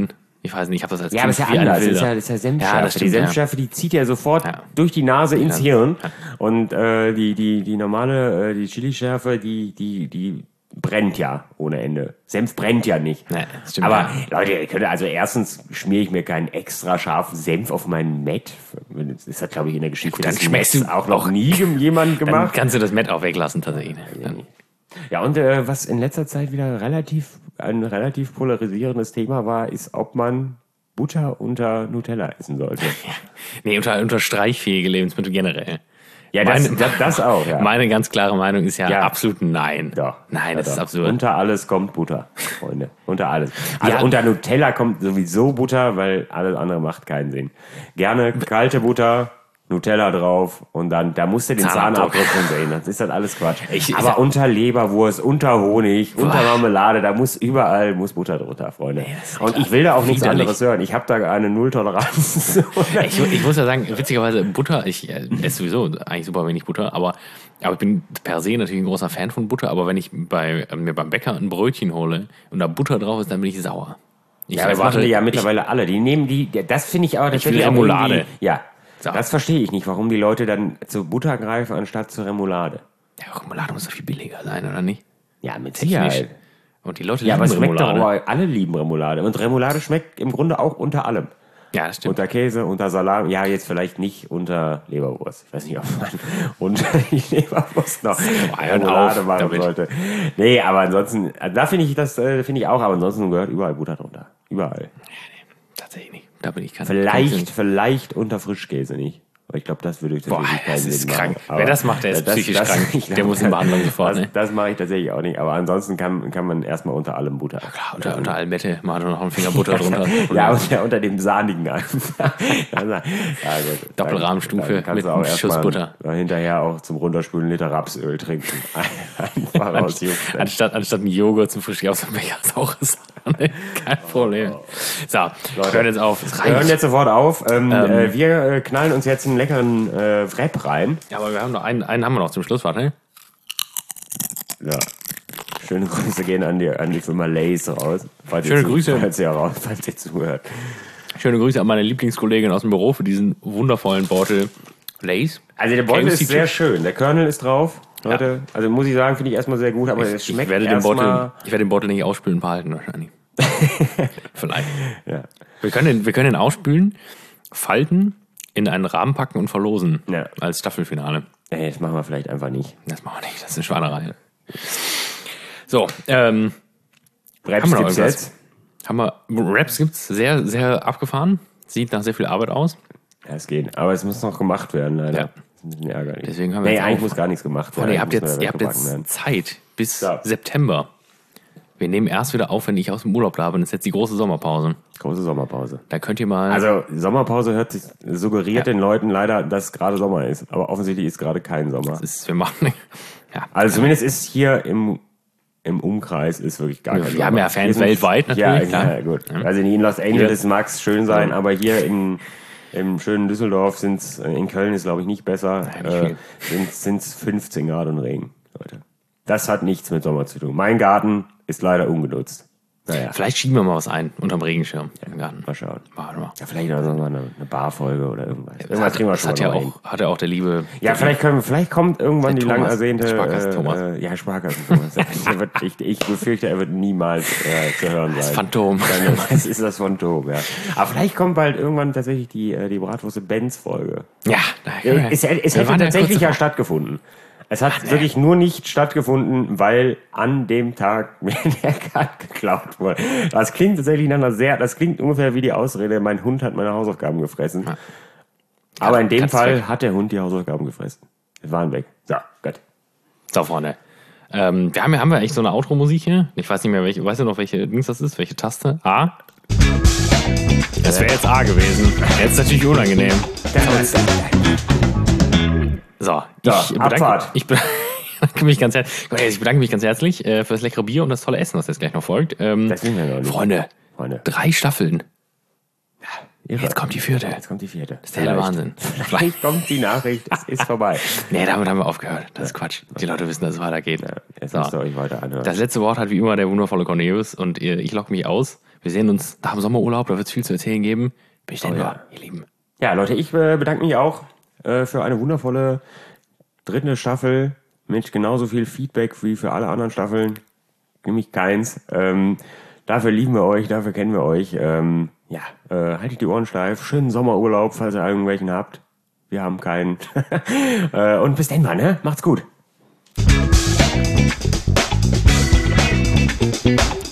Ich weiß nicht, ich habe das als Ja, aber ist ja wie ein anders. Das ist Wilder. ja, das ist ja Senfschärfe. Ja, das die stimmt, ja. Senfschärfe, die zieht ja sofort Ja. durch die Nase ins Ja. Hirn. Und äh, die, die, die normale, äh, die Chilischärfe, die, die, die brennt ja ohne Ende. Senf brennt ja nicht. Nee, das stimmt, aber ja. Leute, ihr könnt, also erstens schmiere ich mir keinen extra scharfen Senf auf meinen Met. Das hat, glaube ich, in der Geschichte Dann des schmeckst Mets du auch noch auch- nie jemand Dann gemacht. kannst du das Met auch weglassen, tatsächlich. Dann, Ja, und äh, was in letzter Zeit wieder relativ ein relativ polarisierendes Thema war, ist, ob man Butter unter Nutella essen sollte. nee, unter, unter streichfähige Lebensmittel generell. Ja, das, Meine- das, das auch, ja. Meine ganz klare Meinung ist ja, Ja. absolut nein. Doch. Nein, Ja, das ist doch. absurd. Unter alles kommt Butter, Freunde. Unter alles. Also Ja. unter Nutella kommt sowieso Butter, weil alles andere macht keinen Sinn. Gerne kalte Butter, Nutella drauf und dann, da musst du den Zahnabdruck. Zahnabdruck von sehen. Das ist dann alles Quatsch. Ich- Aber ich- unter Leberwurst, unter Honig, unter Boah. Marmelade, da muss überall muss Butter drunter, Freunde. das ist Und ich will da auch nichts widerlich. anderes hören. Ich habe da eine Nulltoleranz. Ich, ich muss ja sagen, witzigerweise, Butter, ich äh, esse sowieso eigentlich super wenig Butter, aber, aber ich bin per se natürlich ein großer Fan von Butter, aber wenn ich bei, äh, mir beim Bäcker ein Brötchen hole und da Butter drauf ist, dann bin ich sauer. Ich Ja, das machen die ja mittlerweile alle. Die nehmen die, das finde ich aber tatsächlich auch Remoulade. irgendwie- Ja, So. das verstehe ich nicht, warum die Leute dann zur Butter greifen anstatt zur Remoulade. Ich, ja, Remoulade muss doch viel billiger sein, oder nicht? Ja, mit Technisch. Sicherheit. Und die Leute Ja, aber es lieben schmeckt doch, Remoulade. aber alle lieben Remoulade. Und Remoulade schmeckt im Grunde auch unter allem. Ja, das stimmt. Unter Käse, unter Salat, ja, jetzt vielleicht nicht unter Leberwurst. Ich weiß nicht, ob man unter die Leberwurst noch hören Remoulade auf machen damit. sollte. Nee, aber ansonsten, also da finde ich das, äh, finde ich auch, aber ansonsten gehört überall Butter drunter. Überall. Tatsächlich nicht. Da bin ich kein Vielleicht, vielleicht unter Frischkäse nicht. Aber ich glaube, das würde Boah, tatsächlich keinen das ist Sinn krank. machen. Wer das macht, der ist psychisch krank. ich Der muss in Behandlung sofort, Das, ne? das mache ich tatsächlich auch nicht. Aber ansonsten kann, kann man erstmal unter allem Butter. Klar, unter, unter Almette machen wir noch einen Finger Butter drunter. Ja, unter, unter dem sahnigen einfach. Also, ja, gut. Doppelrahmstufe Dann kannst mit du auch einem erst Schuss mal Butter. Hinterher auch zum Runterspülen einen Liter Rapsöl trinken. Einfach raus, Anstatt, anstatt ein Joghurt zum Frühstück aus dem Becher saures Sahne. Kein Problem. So, wir hören jetzt auf. Es Wir hören reicht. jetzt sofort auf. Ähm, äh, wir äh, knallen uns jetzt einen leckeren äh, Wrap rein. Ja, aber wir haben noch einen, einen haben wir noch zum Schluss, warte. Ja. Schöne Grüße gehen an die, an die Firma Lays raus. Falls Schöne ihr zu- Grüße. Falls ihr, raus, falls ihr zuhört. Schöne Grüße an meine Lieblingskollegin aus dem Büro für diesen wundervollen Beutel Lays. Also der Beutel K F C ist sehr Chips. schön. Der Kernel ist drauf. Leute, also muss ich sagen, finde ich erstmal sehr gut, aber es Ich schmeckt werde, den erstmal... Beutel, ich werde den Beutel nicht ausspülen behalten wahrscheinlich. Vielleicht. Ja. Wir können, den, wir können den ausspülen, falten, in einen Rahmen packen und verlosen. Ja. Als Staffelfinale. Ey, das machen wir vielleicht einfach nicht. Das machen wir nicht, das ist eine Schweinerei. So, ähm, Raps Haben wir noch gibt's irgendwas? jetzt. haben wir, Raps gibt's sehr, sehr abgefahren. Sieht nach sehr viel Arbeit aus. Ja, es geht. Aber es muss noch gemacht werden, leider. Ja. Das ist ein bisschen ärgerlich. Deswegen haben wir nee, jetzt eigentlich auch- muss gar nichts gemacht werden. Freunde, ihr habt Muss nur jetzt, ihr habt weggebacken jetzt werden. Zeit bis Ja. September. Wir nehmen erst wieder auf, wenn ich aus dem Urlaub da bin. Das ist jetzt die große Sommerpause. Große Sommerpause. Da könnt ihr mal. Also Sommerpause hört sich, suggeriert Ja. den Leuten leider, dass gerade Sommer ist. Aber offensichtlich ist gerade kein Sommer. das ist, wir machen. Ja. Also zumindest ist hier im, im Umkreis ist wirklich gar Wir kein haben Sommer. ja Fans Hier sind- weltweit natürlich, Ja, klar. ja gut. Also in Los Angeles Ja. mag es schön sein, Ja. aber hier in, im schönen Düsseldorf sind's, äh, in Köln ist glaube ich nicht besser, Nein, nicht äh, viel. sind, sind's fünfzehn Grad und Regen, Leute. Das hat nichts mit Sommer zu tun. Mein Garten ist leider ungenutzt. Naja, Vielleicht schieben wir mal was ein unterm Regenschirm im Garten. mal schauen. Warte mal. Ja, vielleicht auch noch mal eine, eine Barfolge oder irgendwas. Irgendwas kriegen wir Das schon hat mal ja, noch hin. auch, hat ja auch der liebe. Ja, vielleicht, können, wir- vielleicht kommt irgendwann Der die lang Thomas. ersehnte... Sparkassen Thomas. Äh, ja, Sparkassen Thomas. Der wird, ich, ich befürchte, er wird niemals äh, zu hören sein. Das Phantom. Dann, das ist das Phantom, ja. Aber vielleicht kommt bald irgendwann tatsächlich die, äh, die Bratwurst-Benz-Folge. Ja, da Äh, Es, es wir hätte waren ja tatsächlich kurz ja davor. stattgefunden. Es hat wirklich nur nicht stattgefunden, weil an dem Tag mir der Cut geklaut wurde. Das klingt tatsächlich nach einer sehr, das klingt ungefähr wie die Ausrede, mein Hund hat meine Hausaufgaben gefressen. Aber in dem Katz Fall weg. hat der Hund die Hausaufgaben gefressen. Wir waren weg. So, gut. So, Freunde. Ähm, wir haben, ja- haben wir eigentlich so eine Outro-Musik hier? Ich weiß nicht mehr, welche. Weißt du noch, welche Dings das ist? Welche Taste? A? Das wäre jetzt A gewesen. Jetzt natürlich unangenehm. So, ich, So, bedanke, Abfahrt. ich bedanke mich ganz herzlich. Ich bedanke mich ganz herzlich äh, für das leckere Bier und das tolle Essen, was jetzt gleich noch folgt. Ähm, Das sind wir noch nicht. Freunde, Freunde. drei Staffeln. Irre. Jetzt kommt die vierte. Jetzt kommt die vierte. Das ist der helle Wahnsinn. Vielleicht kommt die Nachricht, es ist vorbei. Nee, damit haben wir aufgehört. Das ist Quatsch. Die Leute wissen, dass es weitergeht. Ja, jetzt So. müsst ihr euch weiter anhören. Das letzte Wort hat wie immer der wundervolle Cornelius und ihr- ich logge mich aus. Wir sehen uns nach dem Sommerurlaub, da wird es viel zu erzählen geben. Bis dann, Oh ja. ja. ihr Lieben. Ja, Leute, ich äh, bedanke mich auch äh, für eine wundervolle dritte Staffel mit genauso viel Feedback wie für alle anderen Staffeln. Nämlich keins. Ähm, dafür lieben wir euch, dafür kennen wir euch. Ähm, ja, äh, haltet die Ohren steif. Schönen Sommerurlaub, falls ihr irgendwelchen habt. Wir haben keinen. äh, und bis dann mal, ne? Macht's gut.